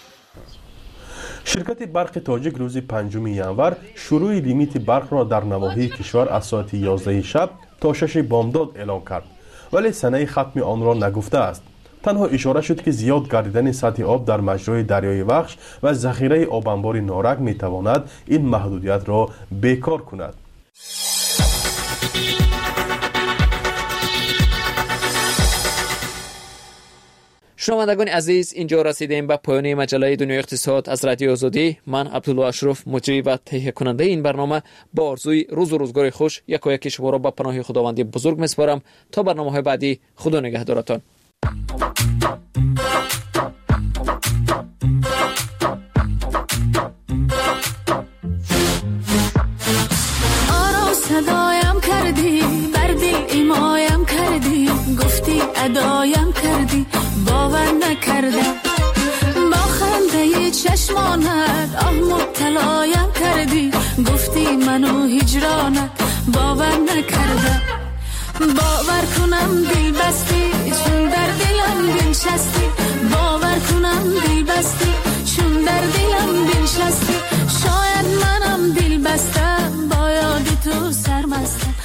شرکت برق تاجیک روز پنجم ینور شروع لیمیت برق را در نواحی کشور از ساعت یازده شب تا شش بامداد اعلام کرد، ولی سنه ختم آن را نگفته است. تنها اشاره شد که زیاد گردیدن سطح آب در مجرای دریای وخش و ذخیره آب انبار نارک می تواند این محدودیت را بیکار کند. شنوندگان عزیز، اینجا رسیدیم به پایان مجله دنیای اقتصاد از رادیو آزادی. من عبدالله اشرف مجری و تهیه کننده این برنامه با آرزوی روز و روزگار خوش یکایک شما را به پناه خداوند بزرگ میسپارم. تا برنامه‌های بعدی، خدا نگهدارتان. آرام صدایم کردی، بر دل ایمایم کردی، گفتی ادایم کردی، باور نکردم. با خنده چشمانت آه مبتلایم کردی، گفتی منو هجرانت، باور نکردم. باور کنم دل بستی چون در دلم بنشستی، باور کنم دل بستی چون در دلم بنشستی. شاید منم دل بستم با یاد تو سرمستم.